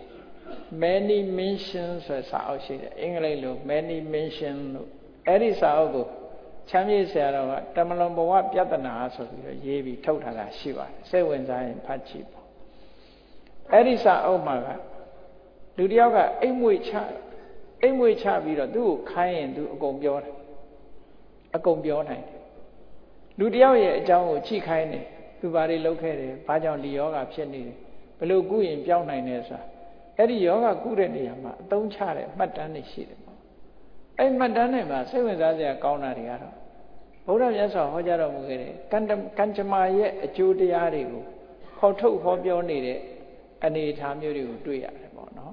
many mention ဆိုစာအုပ်ရှိတယ်အင်္ဂလိပ်လို many mention လို့အဲ့ဒီစာအုပ်ကိုချမ်းမြေဆရာတော်ကတမလွန်ဘဝပြဿနာဆိုပြီးတော့ရေးပြီးထုတ်ထားတာရှိပါတယ်စိတ်ဝင်စားရင်ဖတ်ကြည့်ပေါ့အဲ့ဒီစာအုပ်မှာကလူတယောက်ကအိမ်မွေချအိမ်မွေချပြီးတော့သူ့ကိုခိုင်းရင်သူအကုန်ပြောတယ်အကုန်ပြောနိုင်တယ်လူတယောက်ရဲ့အကြောင်းကိုကြည့်ခိုင်းတယ်သူဘာတွေလုပ်ခဲ့တယ်ဘာကြောင့်ဒီယောဂဖြစ်နေတယ်ဘယ်လိုကုရင်ပြောင်းနိုင်တယ်ဆိုတာအဲ့ဒီယောဂကုတဲ့နေရာမှာအသုံးချတဲ့မှတ်တမ်းတွေရှိတယ်ပေါ့အဲ့မှတ်တမ်းတွေမှာစိတ်ဝင်စားစရာကောင်းတာတွေကတော့ဘုရားမြတ်စွာဟောကြားတော်မူခဲ့တဲ့ကံကံကြမ္မာရဲ့အကျိုးတရားတွေကိုခေါ်ထုတ်ဟောပြောနေတဲ့အနေအထားမျိုးတွေကိုတွေ့ရတယ်ပေါ့နော်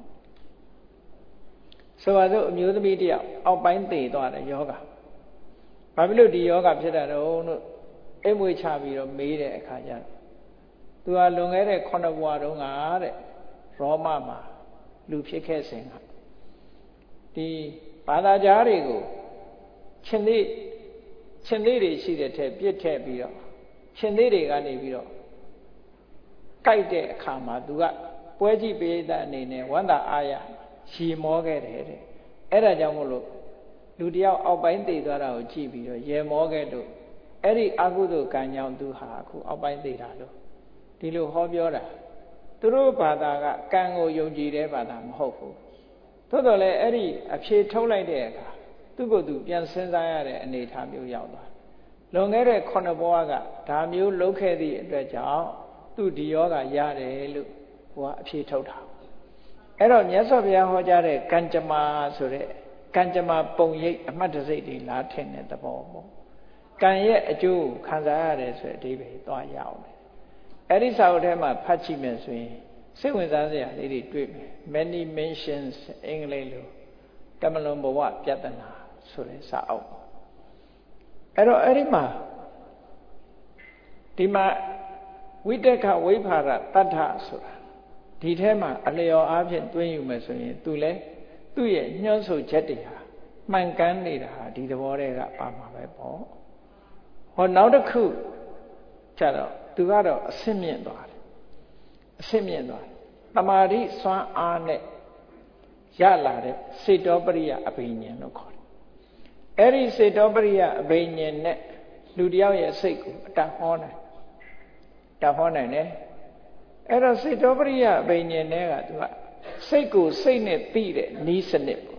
ဆိုပါစို့အမျိုးသမီးတယောက်အောက်ပိုင်းသေသွားတယ်ယောဂဘာဖြစ်လို့ဒီယောဂဖြစ်တာတော့လို့အိမ်မွေချပြီးတော့မေးတဲ့အခါကျတော့သူကလွန်ခဲ့တဲ့ခုနှစ်ဘဝတုန်းကတဲ့ရောမမှာလူဖြစ်ခဲ့စဉ်ကဒီဘာသာကြားတွေကိုရှင်သေးရှင်သေးတွေရှိတဲ့ထဲပြစ်ထည့်ပြီးတော့ရှင်သေးတွေကနေပြီးတော့ကြိုက်တဲ့အခါမှာသူကပွဲကြည့်ပေးတဲ့အနေနဲ့ဝန္တာအာရရှီမောခဲ့တယ်တဲ့အဲ့ဒါကြောင့်မို့လို့လူတယောက်အောက်ပိုင်းသေသွားတာကိုကြည့်ပြီးတော့ရေမောခဲ့လို့အဲ့ဒီအကုသိုလ်ကံကြောင့်သူဟာအခုအောက်ပိုင်းသေတာလို့ဒီလိုဟောပြောတာသူတို့ဘာသာကကံကိုယုံကြည်တဲ့ဘာသာမဟုတ်ဘူးသို့တော်လည်းအဲ့ဒီအဖြေထုတ်လိုက်တဲ့အခါသူ့ကိုယ်သူပြန်စဉ်းစားရတဲ့အနေအထားမျိုးရောက်သွားလွန်ခဲ့တဲ့ခုနှစ်ဘဝကဒါမျိုးလုပ်ခဲ့သည့်အတွက်ကြောင့်သူဒီယောဂရတယ်လို့ဟိုကအဖြေထုတ်တာအဲ့တော့မြတ်စွာဘုရားဟောကြားတဲ့ကံကြမ္မာဆိုတဲ့ကံကြမ္မာပုံရိပ်အမှတ်တစိတ်တွေလားထင်တဲ့သဘောပေါ့ကံရဲ့အကျိုးခံစားရတယ်ဆိုတဲ့အဓိပ္ပာယ်သွားရအောင်တယ်အဲ့ဒီစာအုပ်ထဲမှာဖတ်ကြည့်မယ်ဆိုရင်စိတ်ဝင်စားစရာလေးတွေတွေ့မယ် many mentions အင်္ဂလိပ်လိုတမလွန်ဘဝပြဿနာဆိုတဲ့စာအုပ်အဲ့တော့အဲ့ဒီမှာဒီမှာဝိတက်ခဝိဖာရတတ္ထဆိုတာဒီထဲမှာအလျော်အားဖြင့်တွင်းယူမယ်ဆိုရင်သူလည်းသူ့ရဲ့ညှို့ဆိုချက်တွေဟာမှန်ကန်နေတာဟာဒီသဘောတွေကပါမှာပဲပေါ့ဟောနောက်တစ်ခုကျတော့သူကတော့အစစ်မြင့်သွားတယ်အစစ်မြင့်သွားတယ်တမာတိစွမ်းအားနဲ့ရလာတဲ့စေတောပရိယအဘိညာဉ်လို့ခေါ်တယ်အဲ့ဒီစေတောပရိယအဘိညာဉ်နဲ့လူတယောက်ရဲ့စိတ်ကိုအတဟောနိုင်တဟောနိုင်တယ်အဲ့တော့စေတောပရိယအဘိညာဉ်နဲ့ကသူကစိတ်ကိုစိတ်နဲ့သိတဲ့ဤစနစ်ပေါ့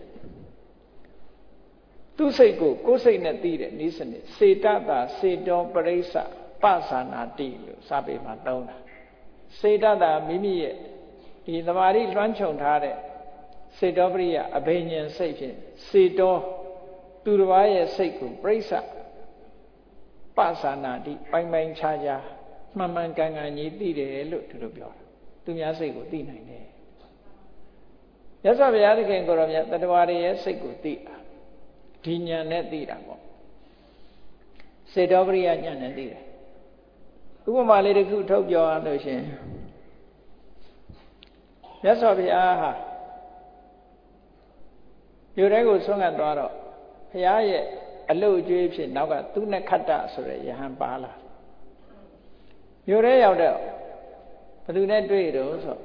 သူစိတ်ကိုကိုယ်စိတ်နဲ့သိတဲ့ဤစနစ်စေတတာစေတောပရိစ္ဆပသနာတိလို့စာပေမှာသုံးတာစေတတာမိမိရဲ့ဒီသမာဓိလွှမ်းခြုံထားတဲ့စေတောပရိယအဘိညာဉ်စိတ်ဖြင့်စေတောသူတစ်ပါးရဲ့စိတ်ကိုပရိစ္ဆပသနာတိပိုင်ပိုင်ခြားခြားမှန်မှန်ကန်ကန်ကြီးသိတယ်လို့သူတို့ပြောတာသူများစိတ်ကိုသိနိုင်တယ်မြတ်စွာဘုရားသခင်ကိုယ်တော်မြတ်တတ္တဝါတွေရဲ့စိတ်ကိုသိတာဒီဉာဏ်နဲ့သိတာပေါ့စေတောပရိယဉာဏ်နဲ့သိတယ်ဥပမာလေးတစ်ခုထုတ်ပြောရလို့ရှင်မြတ်စွာဘုရားဟာမြို့ထဲကိုဆွမ်းခံသွားတော့ဘုရားရဲ့အလုတ်အကျွေးဖြစ်နောက်ကသူနဲ့ခတ္တဆိုတဲ့ယဟန်ပါလာမြို့ထဲရောက်တော့ဘယ်သူနဲ့တွေ့တော့ဆို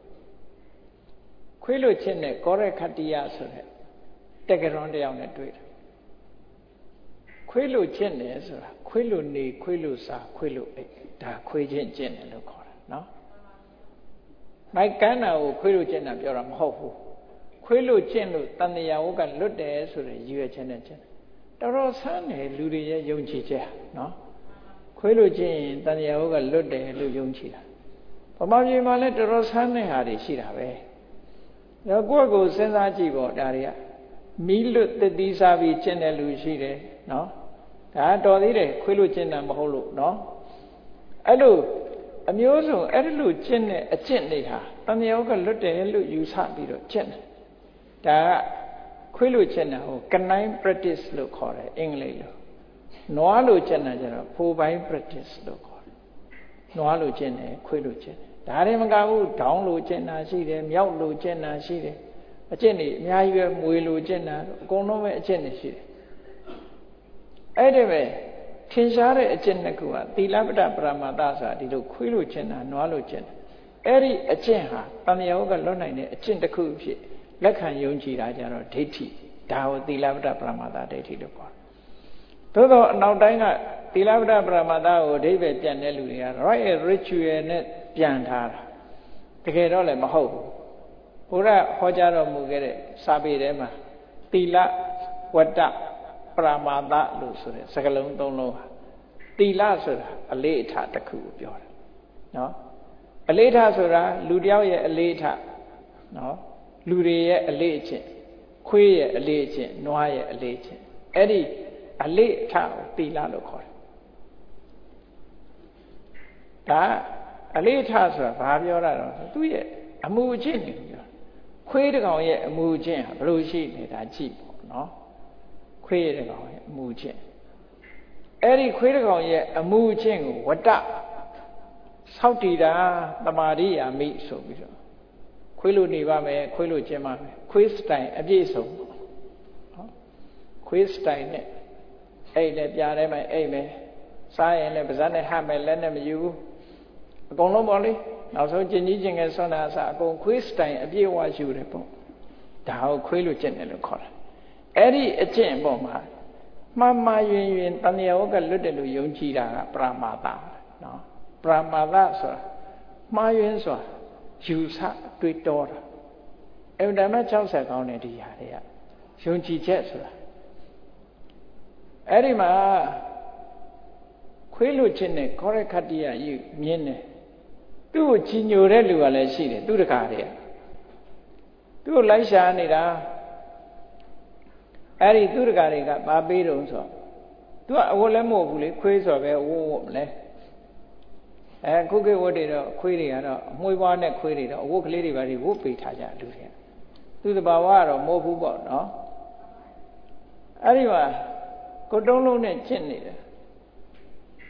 ခွေးလွတ်ချင်းနဲ့ကောရခတ္တိယဆိုတဲ့တက္ကရွန်တယောက်နဲ့တွေ့တယ်ခွေးလွတ်ချင်းနဲ့ဆိုတာခွေးလွတ်နေခွေးလွတ်စားခွေးလွတ်အိတ်ဒါခွေးချင်းကျင့်တယ်လို့ခေါ်တာနော်မိုက်ကန်းတာကိုခွေးလွတ်ချင်းတာပြောတာမဟုတ်ဘူးခွေးလွတ်ချင်းလို့တန်တရာဝကလွတ်တယ်ဆိုတဲ့ရည်ရွယ်ချက်နဲ့ကျင့်တော်တော်ဆန်းတယ်လူတွေရဲ့ယုံကြည်ချက်နော်ခွေးလွတ်ချင်းတန်တရာဝကလွတ်တယ်လို့ယုံကြည်တာဗမာပြည်မှာလည်းတော်တော်ဆန်းတဲ့ဟာတွေရှိတာပဲဒါကိုယ့်ကိုယ်စဉ်းစားကြည့်ပေါ့ဒါတွေကမီးလွတ်တတိစားပြီးကျင့်တဲ့လူရှိတယ်နော်ဒါတော်သေးတယ်ခွေးလွတ်ကျင့်တာမဟုတ်လို့နော်အဲ့လိုအမျိုးစုံအဲ့လိုကျင့်တဲ့အကျင့်တွေဟာတန်တရားကလွတ်တယ်လို့ယူဆပြီးတော့ကျင့်တယ်ဒါကခွေးလွတ်ကျင့်တာဟို canine practice လို့ခေါ်တယ်အင်္ဂလိပ်လိုနွားလွတ်ကျင့်တာကျတော့ဖိုပိုင်း practice လို့ခေါ်တယ်နွားလွတ်ကျင့်တယ်ခွေးလွတ်ကျင့်တယ်ဒါတွေမကဘူးဒေါင်းလွတ်ကျင့်တာရှိတယ်မြောက်လွတ်ကျင့်တာရှိတယ်အကျင့်တွေအများကြီးပဲမွေလွတ်ကျင့်တာအကုန်လုံးပဲအကျင့်တွေရှိတယ်အဲ့ဒီပဲထင်ရှားတဲ့အကျင့်နှစ်ခုကသီလပတ္တပရမတ္တဆိုတာဒီလိုခွေးလို့ကျင့်တာနွားလို့ကျင့်တာအဲ့ဒီအကျင့်ဟာတန်မြတ်ကလွတ်နိုင်တဲ့အကျင့်တစ်ခုဖြစ်လက်ခံယုံကြည်တာကြတော့ဒိဋ္ဌိဒါကိုသီလပတ္တပရမတ္တဒိဋ္ဌိလို့ခေါ်တယ်သို့တော့အနောက်တိုင်းကသီလပတ္တပရမတ္တကိုအဓိပ္ပာယ်ပြန်တဲ့လူတွေက right ritual နဲ့ပြန်ထားတာတကယ်တော့လည်းမဟုတ်ဘူးဘုရားဟောကြားတော်မူခဲ့တဲ့စာပေထဲမှာသီလဝတ္တပရမတ္တလို့ဆိုတဲ့စကားလုံးသုံးလုံးဟာသီလဆိုတာအလေးအထားတစ်ခုကိုပြောတာနော်အလေးထားဆိုတာလူတယောက်ရဲ့အလေးထားနော်လူတွေရဲ့အလေးအကျင့်ခွေးရဲ့အလေးအကျင့်နွားရဲ့အလေးအကျင့်အဲ့ဒီအလေးအထားကိုသီလလို့ခေါ်တယ်ဒါအလေးအထားဆိုတာဘာပြောတာတော့သူ့ရဲ့အမှုအကျင့်တွေပြောခွေးတစ်ကောင်ရဲ့အမှုအကျင့်ဟာဘယ်လိုရှိနေတာကြည့်ပေါ့နော်ခွေးတဲ့ကောင်ရဲ့အမှုချင်းအဲ့ဒီခွေးတဲ့ကောင်ရဲ့အမှုချင်းကိုဝတ္တဆောက်တည်တာတမာရိယာမိဆိုပြီးတော့ခွေးလိုနေပါမယ်ခွေးလိုကျင့်ပါမယ်ခွေးစတိုင်အပြည့်စုံနော်ခွေးစတိုင်နဲ့အဲ့နဲ့ပြားထဲမှာအိတ်မယ်စားရင်လည်းပါးစပ်နဲ့ဟပ်မယ်လက်နဲ့မယူဘူးအကုန်လုံးပေါ့လေနောက်ဆုံးကျင်ကြီးကျင်ငယ်ဆွမ်းတာအစအကုန်ခွေးစတိုင်အပြည့်ဝယူတယ်ပေါ့ဒါကိုခွေးလိုကျင့်တယ်လို့ခေါ်တာအဲ့ဒီအကျင့်အပေါ်မှာမှန်မှန်ရင်ရင်တဏှာဝကလွတ်တယ်လို့ယုံကြည်တာကပရမာသနော်ပရမာသဆိုတာမှားယွင်းစွာယူဆတွေးတောတာအဲ့ဒါမှ၆၀ကောင်းတဲ့ဒီဟာတွေကယုံကြည်ချက်ဆိုတာအဲ့ဒီမှာခွေးလွတ်ခြင်းနဲ့ခောရခတ္တိယယူမြင်တယ်သူ့ကိုချီညိုတဲ့လူကလည်းရှိတယ်သူတကားတွေကသူ့ကိုလိုက်ရှာနေတာအဲ့ဒီသူတကားတွေကဘာပေးတုံးဆိုသူကအဝတ်လည်းမဟုတ်ဘူးလေခွေးဆိုပဲဝတ်ဝတ်မလဲအဲခုခေတ်ဝတ်တွေတော့ခွေးတွေကတော့အမွှေးပွားနဲ့ခွေးတွေတော့အဝတ်ကလေးတွေပါတွေဝတ်ပေးထားကြလူတွေကသူတဘာဝကတော့မဟုတ်ဘူးပေါ့နော်အဲ့ဒီမှာကိုတုံးလုံးနဲ့ကျင့်နေတယ်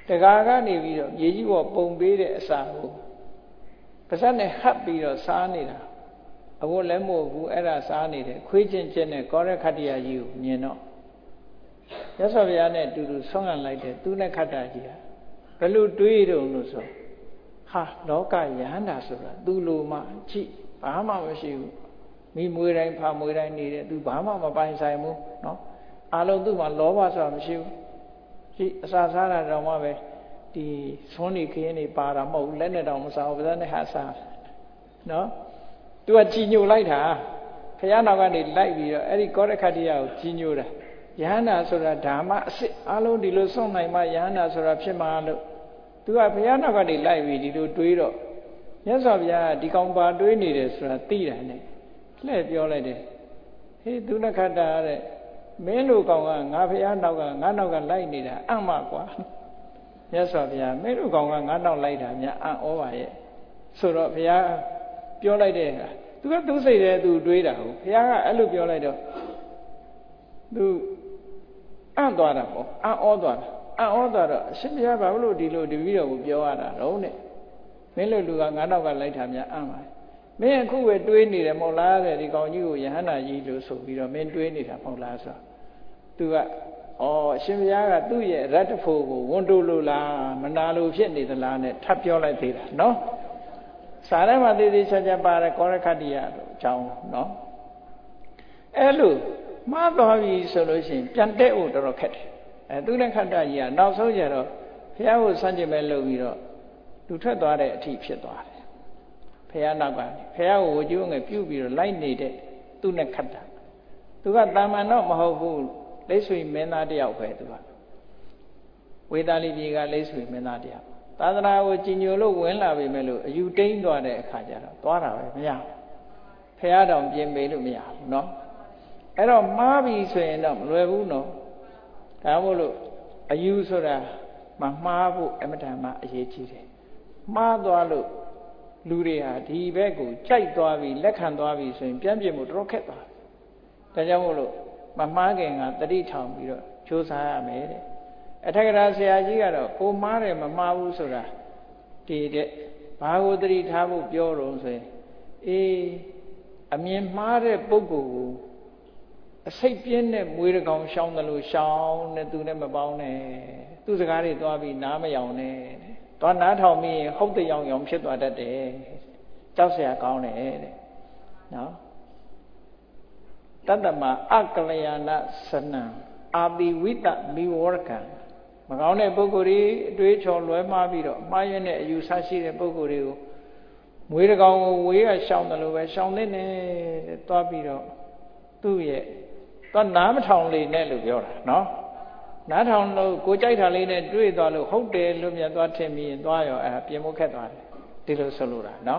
တကားကနေပြီးတော့မြေကြီးပေါ်ပုံပေးတဲ့အစာကိုပါးစပ်နဲ့ဟပ်ပြီးတော့စားနေတာအခုလည်းမဟုတ်ဘူးအဲ့ဒါစားနေတယ်ခွေးချင်းချင်းနဲ့ကောရခတ္တရာကြီးကိုမြင်တော့မြတ်စွာဘုရားနဲ့အတူတူဆုံးခံလိုက်တယ်သူနဲ့ခတ္တကြီးဟာဘယ်လိုတွေးတုံလို့ဆိုဟာလောကယဟန္တာဆိုတာသူ့လိုမှကြည့်ဘာမှမရှိဘူးမိမွေးတိုင်းဖာမွေးတိုင်းနေတယ်သူဘာမှမပိုင်ဆိုင်ဘူးနော်အလုံးသူ့မှာလောဘဆိုတာမရှိဘူးကြည့်အစာစားတာတောင်မှပဲဒီသွန်းနေခင်းနေပါတာမဟုတ်လက်နဲ့တောင်မစားဘူးဗျာနဲ့ဟာစားနော်သူကကြည်ညိုလိုက်တာဘုရားနောက်ကနေလိုက်ပြီးတော့အဲ့ဒီကောရခတ္တိယကိုကြည်ညိုတာယဟန္တာဆိုတာဓမ္မအစစ်အလုံးဒီလိုဆုံးနိုင်မှယဟန္တာဆိုတာဖြစ်မှာလို့သူကဘုရားနောက်ကနေလိုက်ပြီးဒီလိုတွေးတော့မြတ်စွာဘုရားဒီကောင်ပါတွေးနေတယ်ဆိုတာသိတာနဲ့လှည့်ပြောလိုက်တယ်ဟေးသူနခတ္တတဲ့မင်းတို့ကောင်ကငါဘုရားနောက်ကငါနောက်ကလိုက်နေတာအံ့မကွာမြတ်စွာဘုရားမင်းတို့ကောင်ကငါနောက်လိုက်တာများအံ့ဩပါရဲ့ဆိုတော့ဘုရားပြောလိုက်တဲ့ဟာသူကသူစိတ်တယ်သူတွေးတာဟုတ်ဘုရားကအဲ့လိုပြောလိုက်တော့သူအံ့သွားတာပေါ့အံ့ဩသွားတာအံ့ဩသွားတော့အရှင်ဘုရားဘာလို့ဒီလိုတပည့်တော်ကိုပြောရတာတော့တဲ့မင်းတို့လူကငါနောက်ကလိုက်တာများအံ့ပါမင်းအခုပဲတွေးနေတယ်မဟုတ်လားတဲ့ဒီကောင်ကြီးကိုယဟန္တာကြီးလို့ဆိုပြီးတော့မင်းတွေးနေတာမဟုတ်လားဆိုသူကဩအရှင်ဘုရားကသူ့ရဲ့ရတ္တဖို့ကိုဝန်တိုးလို့လားမနာလို့ဖြစ်နေသလားနဲ့ထပ်ပြောလိုက်သေးတာနော်စာထဲမှာသေးသေးချာချာပါတယ်ကောရခတ္တိယတို့အကြောင်းနော်အဲ့လိုမှားသွားပြီဆိုလို့ရှိရင်ပြန်တက်ဖို့တော်တော်ခက်တယ်အဲသူနဲ့ခတ္တကြီးကနောက်ဆုံးကျတော့ဘုရားကိုစန့်ကျင်မဲ့လုပ်ပြီးတော့လူထွက်သွားတဲ့အထိဖြစ်သွားတယ်ဘုရားနောက်ကနေဘုရားကိုဝကြိုးငယ်ပြုတ်ပြီးတော့လိုက်နေတဲ့သူနဲ့ခတ္တသူကတာမန်တော့မဟုတ်ဘူးလိဆွေမင်းသားတယောက်ပဲသူကဝေသာလီပြည်ကလိဆွေမင်းသားတယောက်သာသနာကိုကြည်ညိုလို့ဝင်လာပြီမဲ့လို့အယူတိန်းသွားတဲ့အခါကျတော့သွားတာပဲမရဘူးဖះတောင်ပြင်ပေးလို့မရဘူးเนาะအဲ့တော့မှားပြီဆိုရင်တော့မလွယ်ဘူးเนาะဒါမို့လို့အယူဆိုတာမမှားဖို့အမတန်မှအရေးကြီးတယ်မှားသွားလို့လူတွေဟာဒီဘက်ကိုကြိုက်သွားပြီလက်ခံသွားပြီဆိုရင်ပြန်ပြင်ဖို့တော်ခက်သွားတယ်ဒါကြောင့်မို့လို့မမှားခင်ကတတိထောင်ပြီးတော့ကြိုးစားရမယ်တဲ့အထက်ကရာဆရာကြီးကတော့ကိုမှားတယ်မမှားဘူးဆိုတာဒီတဲ့ဘာကိုတတိထားဖို့ပြောတော့ဆိုရင်အေးအမြင်မှားတဲ့ပုဂ္ဂိုလ်ကိုအစိတ်ပြင်းတဲ့မွေးတကောင်ရှောင်းတယ်လို့ရှောင်းနဲ့သူနဲ့မပေါင်းနဲ့သူစကားတွေသွားပြီးနားမယောင်နဲ့သွားနားထောင်ပြီးရင်ဟုတ်တဲ့ရောင်ရောင်ဖြစ်သွားတတ်တယ်ကြောက်စရာကောင်းတယ်တဲ့နော်တတ္တမအကလျာဏစနံအာတိဝိတမိဝရကံမကောင်းတဲ့ပုဂ္ဂိုလ်တွေအတွေးချော်လွဲမှားပြီးတော့မှားရတဲ့အယူဆရှိတဲ့ပုဂ္ဂိုလ်တွေကိုမွေးတကောင်ကိုဝေးကရှောင်တယ်လို့ပဲရှောင်နေတယ်တဲ့သွားပြီးတော့သူ့ရဲ့သွားနားမထောင်လေနဲ့လို့ပြောတာနော်နားထောင်လို့ကိုကြိုက်တာလေးနဲ့တွေးသွားလို့ဟုတ်တယ်လို့မြတ်သွားထင်ပြီးရင်သွားရောအဲပြင်ဖို့ခက်သွားတယ်ဒီလိုဆိုလိုတာနော်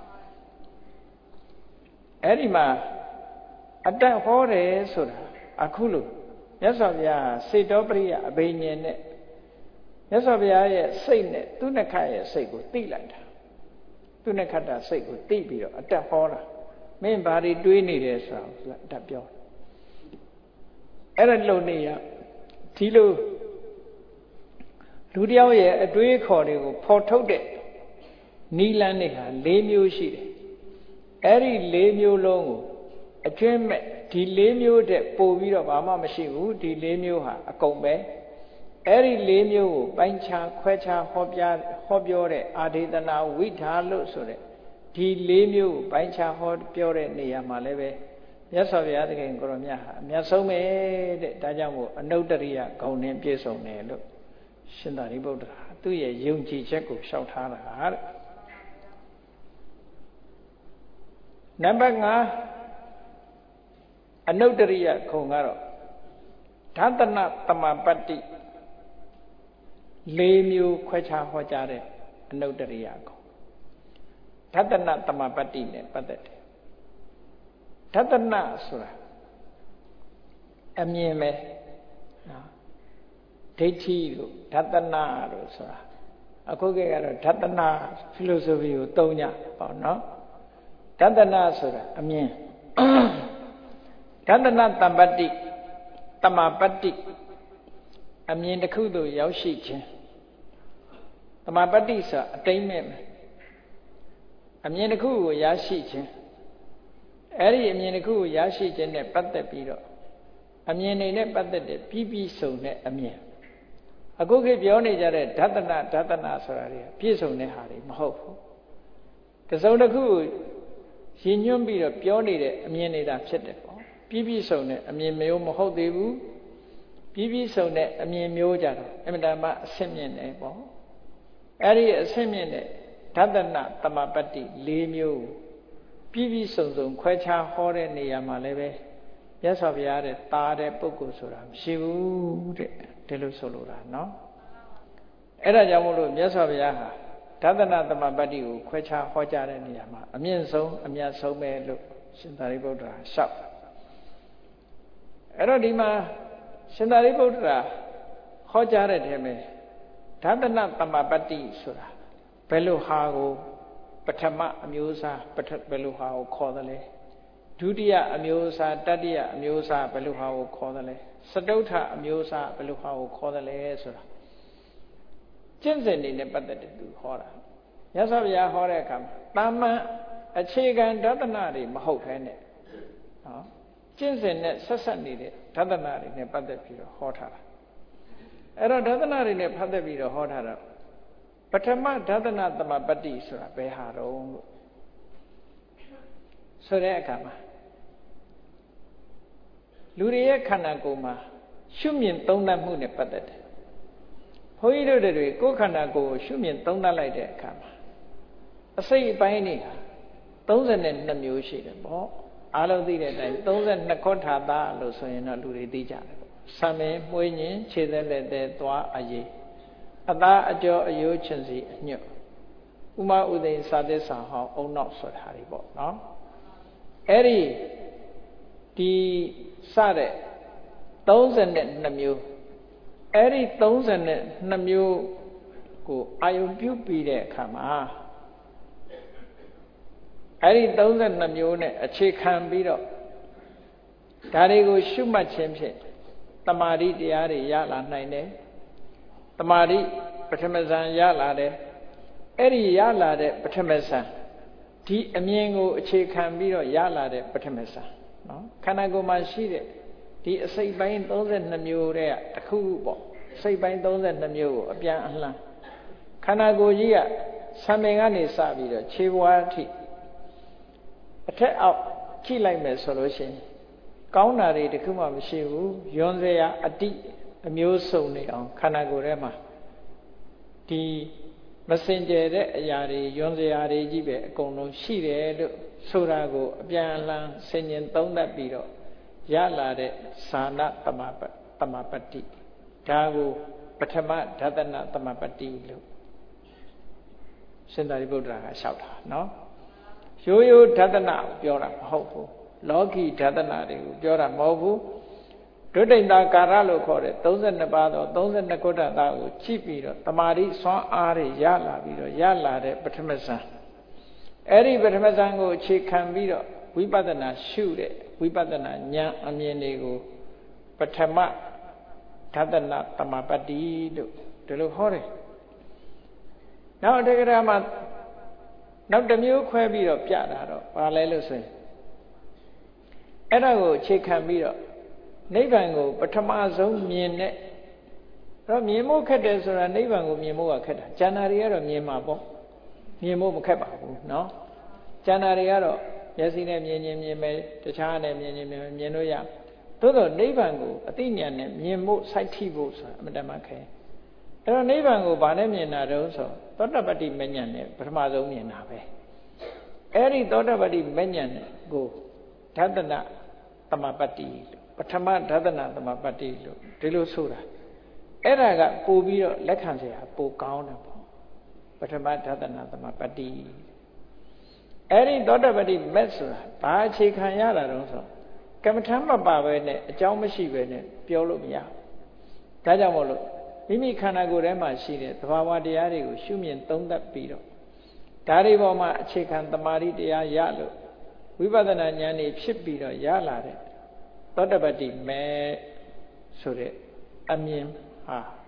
အဲ့ဒီမှာအတတ်ဟောတယ်ဆိုတာအခုလို့မြတ်စွာဘုရားစေတောပရိယအဘိညာဉ်နဲ့မြတ်စွာဘုရားရဲ့စိတ်နဲ့သူနခတ်ရဲ့စိတ်ကိုသိလိုက်တာသူနခတ်တာစိတ်ကိုသိပြီးတော့အတတ်ဟောတာမင်းဘာတွေတွေးနေတယ်ဆိုတာကိုအတတ်ပြောအဲ့ဒါလုံနေရဒီလိုလူတယောက်ရဲ့အတွေးခေါ်တွေကိုဖော်ထုတ်တဲ့နီလန်းတွေဟာ၄မျိုးရှိတယ်အဲ့ဒီ၄မျိုးလုံးကိုအကျွမ်းမဲ့ဒီ၄မျိုးတဲ့ပို့ပြီးတော့ဘာမှမရှိဘူးဒီ၄မျိုးဟာအကုန်ပဲအဲ့ဒီ၄မျိုးကိုပိုင်းခြားခွဲခြားဟောပြဟောပြောတဲ့အာဒေသနာဝိဓာလို့ဆိုတဲ့ဒီ၄မျိုးကိုပိုင်းခြားဟောပြောတဲ့နေရာမှာလည်းပဲမြတ်စွာဘုရားသခင်ကိုရောမြတ်ဟာအမြတ်ဆုံးပဲတဲ့ဒါကြောင့်မို့အနုတ္တရိယဂုဏ်နဲ့ပြည့်စုံတယ်လို့ရှင်သာရိပုတ္တရာသူ့ရဲ့ယုံကြည်ချက်ကိုလျှောက်ထားတာတဲ့နံပါတ်၅အနုတ္တရိယဂုဏ်ကတော့ဓာတနသမပတ္တိ၄မျိုးခွဲခြားဟောကြားတဲ့အနုတ္တရိယဂုဏ်ဓာတနသမပတ္တိနဲ့ပတ်သက်တယ်ဓာတနဆိုတာအမြင်ပဲနော်ဒိဋ္ဌိလို့ဓာတနလို့ဆိုတာအခုကကတော့ဓာတန philosophy ကိုသုံးကြပေါ့နော်ဓာတနဆိုတာအမြင်ဓာတနတမ္ပတ္တိတမပတ္တိအမြင်တစ်ခုသို့ရောက်ရှိခြင်းတမပတ္တိဆိုအတိမ့်မဲ့အမြင်တစ်ခုကိုရရှိခြင်းအဲ့ဒီအမြင်တစ်ခုကိုရရှိခြင်းနဲ့ပတ်သက်ပြီးတော့အမြင်တွေနဲ့ပတ်သက်တဲ့ပြီးပြီးစုံတဲ့အမြင်အခုခေတ်ပြောနေကြတဲ့ဓတနာဓတနာဆိုတာတွေပြည့်စုံတဲ့ဟာတွေမဟုတ်ဘူးတစုံတစ်ခုကိုရည်ညွှန်းပြီးတော့ပြောနေတဲ့အမြင်တွေသာဖြစ်တယ်ပေါ့ပြီးပြီးစုံတဲ့အမြင်မျိုးမဟုတ်သေးဘူးပြီးပြီးစုံတဲ့အမြင်မျိုးကြတော့အမှန်တမ်းအဆင့်မြင့်တယ်ပေါ့အဲ့ဒီအဆင့်မြင့်တဲ့ဓတနာတမပတ္တိ၄မျိုးပြီးပြီးစုံစုံခွဲခြားဟောတဲ့နေရာမှာလည်းပဲမြတ်စွာဘုရားတဲ့တာတဲ့ပုဂ္ဂိုလ်ဆိုတာမရှိဘူးတဲ့ဒီလိုဆိုလိုတာနော်အဲ့ဒါကြောင့်မို့လို့မြတ်စွာဘုရားဟာဓတနာတမပတ္တိကိုခွဲခြားဟောကြားတဲ့နေရာမှာအမြင့်ဆုံးအမြတ်ဆုံးပဲလို့ရှင်သာရိပုတ္တရာလျှောက်အဲ့တော့ဒီမှာရှင်သာရိပုတ္တရာဟောကြားတဲ့ထဲမှာဓတနာတမပတ္တိဆိုတာဘယ်လိုဟာကိုပထမအမျိုးအစားဘယ်လိုဟာကိုခေါ်တယ်လဲဒုတိယအမျိုးအစားတတိယအမျိုးအစားဘယ်လိုဟာကိုခေါ်တယ်လဲစတုတ္ထအမျိုးအစားဘယ်လိုဟာကိုခေါ်တယ်လဲဆိုတာကျင့်စဉ်တွေနဲ့ပတ်သက်တဲ့သူဟောတာမြတ်စွာဘုရားဟောတဲ့အခါမှာတာမန်အခြေခံဓတနာတွေမဟုတ်ဘဲနဲ့နော်ကျင့်စဉ်နဲ့ဆက်ဆက်နေတဲ့ဓတနာတွေနဲ့ပတ်သက်ပြီးတော့ဟောထားတာအဲ့တော့ဓတနာတွေနဲ့ပတ်သက်ပြီးတော့ဟောထားတော့ပထမဓတနာတမပတ္တိဆိုတာဘယ်ဟာတော့လို့ဆိုတဲ့အခါမှာလူတွေရဲ့ခန္ဓာကိုယ်မှာရှုမြင်သုံးသပ်မှုနဲ့ပတ်သက်တယ်ဘုန်းကြီးတို့တွေကိုယ်ခန္ဓာကိုယ်ကိုရှုမြင်သုံးသပ်လိုက်တဲ့အခါမှာအစိတ်အပိုင်းတွေဟာသုံးဆယ်နှစ်မျိုးရှိတယ်ပေါ့အားလုံးသိတဲ့အတိုင်းသုံးဆယ်နှစ်ခောထာတာလို့ဆိုရင်တော့လူတွေသိကြတယ်ပေါ့ဆံမင်းမွှေးညင်ခြေသက်လက်သက်သွားအရေးအသားအကျော်အယိုးချင်စီအညွတ်ဥမဥသိမ်းစာသစ္စာဟောင်းအုံနောက်ဆိုတာတွေပေါ့နော်အဲ့ဒီဒီစတဲ့သုံးဆယ်နှစ်မျိုးအဲ့ဒီသုံးဆယ်နှစ်မျိုးကိုအာယုပြုပြီးတဲ့အခါမှာအဲ့ဒီသုံးဆယ်နှစ်မျိုးနဲ့အခြေခံပြီးတော့ဒါတွေကိုရှုမှတ်ခြင်းဖြင့်တမာတိတရားတွေရလာနိုင်တယ်တမာတိပထမဇန်ရလာတယ်အဲ့ဒီရလာတဲ့ပထမဇန်ဒီအမြင်ကိုအခြေခံပြီးတော့ရလာတဲ့ပထမဇန်နော်ခန္ဓာကိုယ်မှာရှိတဲ့ဒီအစိတ်ပိုင်းသုံးဆယ်နှစ်မျိုးတဲ့တစ်ခုပေါ့စိတ်ပိုင်းသုံးဆယ်နှစ်မျိုးကိုအပြန်အလှန်ခန္ဓာကိုယ်ကြီးကဆံပင်ကနေစပြီးတော့ခြေဘဝအထိအထက်အောက်ကြည့်လိုက်မယ်ဆိုလို့ရှိရင်ကောင်းတာတွေတခုမှမရှိဘူးယွန်းစရာအတိအမျိုးစုံနေအောင်ခန္ဓာကိုယ်ထဲမှာဒီမစင်ကြယ်တဲ့အရာတွေယွန်းစရာတွေကြီးပဲအကုန်လုံးရှိတယ်လို့ဆိုတာကိုအပြန်အလှန်ဆင်ញင်သုံးသပ်ပြီးတော့ရလာတဲ့ဇာနာတမပတမပတ္တိဒါကိုပထမဓတနာတမပတ္တိလို့ရှင်သာရိပုတ္တရာကလျှောက်တာနော်ရိုးရိုးဓတနာကိုပြောတာမဟုတ်ဘူးလောကီဓတနာတွေကိုပြောတာမဟုတ်ဘူးဒုတိယကာရလို့ခေါ်တဲ့သုံးဆယ်နှစ်ပါးသောသုံးဆယ်နှစ်ခုတ္တတာကိုကြည့်ပြီးတော့တမာတိစွမ်းအားတွေရလာပြီးတော့ရလာတဲ့ပထမဇန်အဲ့ဒီပထမဇန်ကိုအခြေခံပြီးတော့ဝိပဿနာရှုတဲ့ဝိပဿနာဉာဏ်အမြင်တွေကိုပထမဓတနာတမပတ္တိလို့ဒီလိုဟောတယ်နောက်တက္ကရာမှာနောက်တစ်မျိုးခွဲပြီးတော့ပြတာတော့ဘာလဲလို့ဆိုရင်အဲ့ဒါကိုအခြေခံပြီးတော့နိဗ္ဗာန်ကိုပထမဆုံးမြင်တဲ့တော့မြင်ဖို့ခက်တယ်ဆိုတာနိဗ္ဗာန်ကိုမြင်ဖို့ကခက်တာဉာဏ်ဓာရီကတော့မြင်မှာပေါ့မြင်ဖို့မခက်ပါဘူးเนาะဉာဏ်ဓာရီကတော့မျက်စိနဲ့မြင်ရင်မြင်မယ်တခြားနဲ့မြင်ရင်မြင်မြင်လို့ရသို့တော့နိဗ္ဗာန်ကိုအသိဉာဏ်နဲ့မြင်ဖို့စိုက်ထိဖို့ဆိုတာအမှန်တမ်းခဲအဲ့တော့နိဗ္ဗာန်ကိုဘာနဲ့မြင်တာတုံးဆိုသောတပတ္တိမဉ္ဇဉ်နဲ့ပထမဆုံးမြင်တာပဲအဲ့ဒီသောတပတ္တိမဉ္ဇဉ်နဲ့ကိုဓတနာတမပတ္တိပထမဓတနာတမပတ္တိလို့ဒီလိုဆိုတာအဲ့ဒါကပို့ပြီးတော့လက်ခံเสียပိုကောင်းတယ်ပေါ့ပထမဓတနာတမပတ္တိအဲ့ဒီသောတပတ္တိမက်ဆိုတာဘာအခြေခံရတာတုံးဆိုကမ္မထမ်းမပါပဲနဲ့အကြောင်းမရှိပဲနဲ့ပြောလို့မရဘူးဒါကြောင့်မို့လို့မိမိခန္ဓာကိုယ်ထဲမှာရှိတဲ့သဘာဝတရားတွေကိုရှုမြင်သုံးသပ်ပြီးတော့ဒါတွေပေါ်မှာအခြေခံတမာတိတရားရလို့ဝိပဿနာဉာဏ်นี่ဖြစ်ပြီးတော့ရလာတဲ့သောတပတ္တိမဲဆိုတဲ့အမြင်ဟာ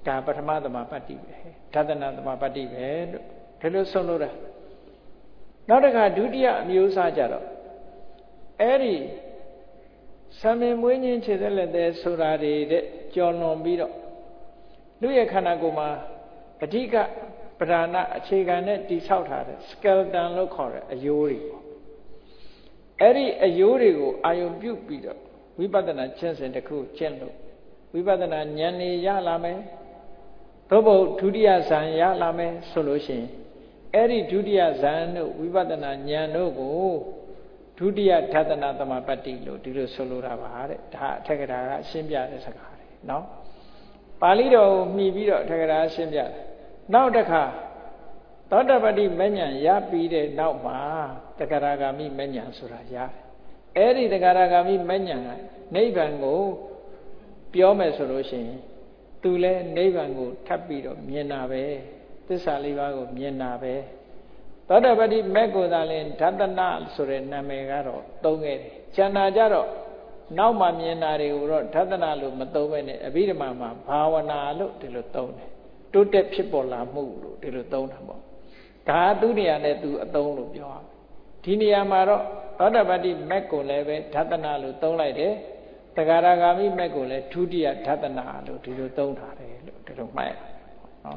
ဒါပထမသမပတ္တိပဲဌာတနာသမပတ္တိပဲလို့ဒီလိုဆုံးလို့တာနောက်တစ်ခါဒုတိယအမျိုးအစားကြတော့အဲ့ဒီဆံမင်မွေးခြင်းခြေသက်လက်သေးဆိုတာတွေတဲ့ကြော်လွန်ပြီးတော့လူရဲ့ခန္ဓာကိုယ်မှာအဓိကပဓာနအခြေခံနဲ့တိဆောက်ထားတဲ့ skeleton လို့ခေါ်တဲ့အယိုးတွေပေါ့အဲ့ဒီအယိုးတွေကိုအာယုံပြုတ်ပြီးတော့ဝိပဿနာကျင့်စဉ်တစ်ခုကျင့်လို့ဝိပဿနာဉာဏ်နေရလာမယ်သို့မဟုတ်ဒုတိယဇန်ရလာမယ်ဆိုလို့ရှိရင်အဲ့ဒီဒုတိယဇန်တို့ဝိပဿနာဉာဏ်တို့ကိုဒုတိယဌာတနာသမပတ္တိလို့ဒီလိုဆိုလိုတာပါတဲ့ဒါအထက်ကရာကအရှင်းပြတဲ့စကားတွေနော်ပါဠိတော်ကိုမှီပြီးတော့အထက်ကရာရှင်းပြတယ်နောက်တစ်ခါသောတပတ္တိမဉ္ဇဉ်ရပြီးတဲ့နောက်မှာတဂရဂါမိမဉ္ဇဉ်ဆိုတာရတယ်အဲ့ဒီတဂရဂါမိမဉ္ဇဉ်ကနိဗ္ဗာန်ကိုပြောမယ်ဆိုလို့ရှိရင်သူလဲနိဗ္ဗာန်ကိုထပ်ပြီးတော့မြင်တာပဲသစ္စာလေးပါးကိုမြင်တာပဲသောတပတ္တိမက်ကိုသာလင်ဓတနာဆိုတဲ့နာမည်ကတော့သုံးခဲ့တယ်ကျန်တာကြတော့နောက်မှမြင်တာတွေကိုတော့ဓတနာလို့မသုံးဘဲနဲ့အဘိဓမ္မာမှာဘာဝနာလို့ဒီလိုသုံးတယ်တိုးတက်ဖြစ်ပေါ်လာမှုလို့ဒီလိုသုံးတာပေါ့ဒါသူနေရာနဲ့သူအသုံးလို့ပြောရမယ်ဒီနေရာမှာတော့သောတပတ္တိမက်ကိုလည်းပဲဓတနာလို့သုံးလိုက်တယ်တဂရဂါမိမက်ကိုလည်းဒုတိယဓတနာလို့ဒီလိုသုံးထားတယ်လို့ဒီလိုမှတ်ရနော်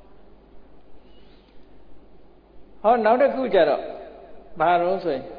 ဟောနောက်တစ်ခုကျတော့ဘာလို့ဆိုရင်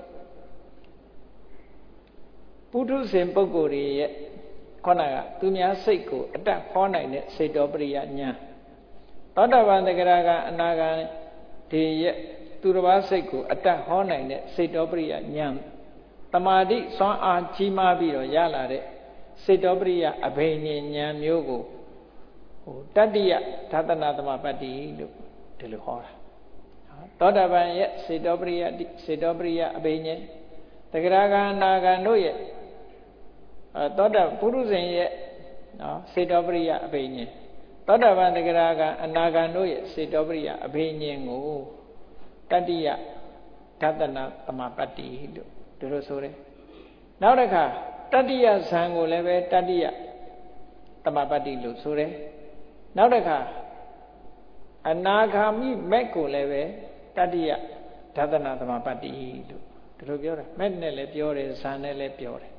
ပုထုဇဉ်ပုဂ္ဂိုလ်တွေရဲ့ခေါဏကသူများစိတ်ကိုအတတ်ဟောနိုင်တဲ့စေတောပရိယဉာဏ်သောတာပန်တဂရကအနာဂံဒီရဲ့သူတစ်ပါးစိတ်ကိုအတတ်ဟောနိုင်တဲ့စေတောပရိယဉာဏ်တမာတိစွမ်းအားကြီးမားပြီးတော့ရလာတဲ့စေတောပရိယအဘိညာဉ်ဉာဏ်မျိုးကိုဟိုတတ္တိယဓာတနာသမပတ္တိလို့ဒီလိုဟောတာသောတာပန်ရဲ့စေတောပရိယစေတောပရိယအဘိညာဉ်တဂရကအနာဂံတို့ရဲ့သောတာပုရုဇဉ်ရဲ့နော်စေတောပရိယအဘိညာဉ်သောတာပန်တဂရကအနာဂံတို့ရဲ့စေတောပရိယအဘိညာဉ်ကိုတတ္တိယဓာတနာသမပတ္တိလို့ဒီလိုဆိုတယ်နောက်တစ်ခါတတ္တိယဇံကိုလည်းပဲတတ္တိယသမပတ္တိလို့ဆိုတယ်နောက်တစ်ခါအနာဂါမိမက်ကိုလည်းပဲတတ္တိယဓာတနာသမပတ္တိလို့ဒီလိုပြောတာမက်နဲ့လည်းပြောတယ်ဇံနဲ့လည်းပြောတယ်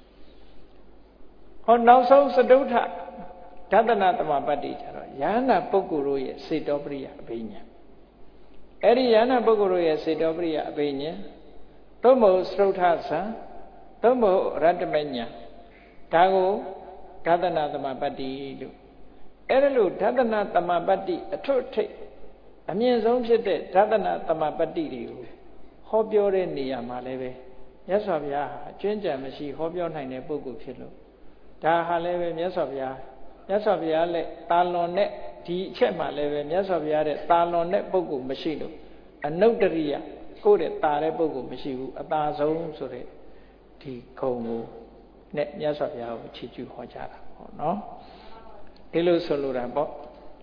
ဟောနောက်ဆုံးစတုထဓာတနာသမပတ္တိကျတော့ယန္နာပုဂ္ဂိုလ်တို့ရဲ့စေတောပရိယအဘိညာဉ်အဲ့ဒီယန္နာပုဂ္ဂိုလ်တို့ရဲ့စေတောပရိယအဘိညာဉ်သို့မဟုတ်စတုထဇံသို့မဟုတ်ရတ္တမညာဒါကိုဓာတနာသမပတ္တိလို့အဲ့ဒါလို့ဓာတနာသမပတ္တိအထွတ်ထိပ်အမြင့်ဆုံးဖြစ်တဲ့ဓာတနာသမပတ္တိတွေကိုဟောပြောတဲ့နေရာမှာလည်းပဲမြတ်စွာဘုရားအကျွမ်းကြံမရှိဟောပြောနိုင်တဲ့ပုဂ္ဂိုလ်ဖြစ်လို့ဒါဟာလည်းပဲမြတ်စွာဘုရားမြတ်စွာဘုရားလက်တာလွန်တဲ့ဒီအချက်မှလည်းပဲမြတ်စွာဘုရားတဲ့တာလွန်တဲ့ပုဂ္ဂိုလ်မရှိလို့အနုတ္တရိယကိုယ့်တဲ့တာတဲ့ပုဂ္ဂိုလ်မရှိဘူးအသာဆုံးဆိုတဲ့ဒီခုံကိုနဲ့မြတ်စွာဘုရားကိုချီးကျူးဟောကြားတာပေါ့နော်ဒီလိုဆိုလိုတာပေါ့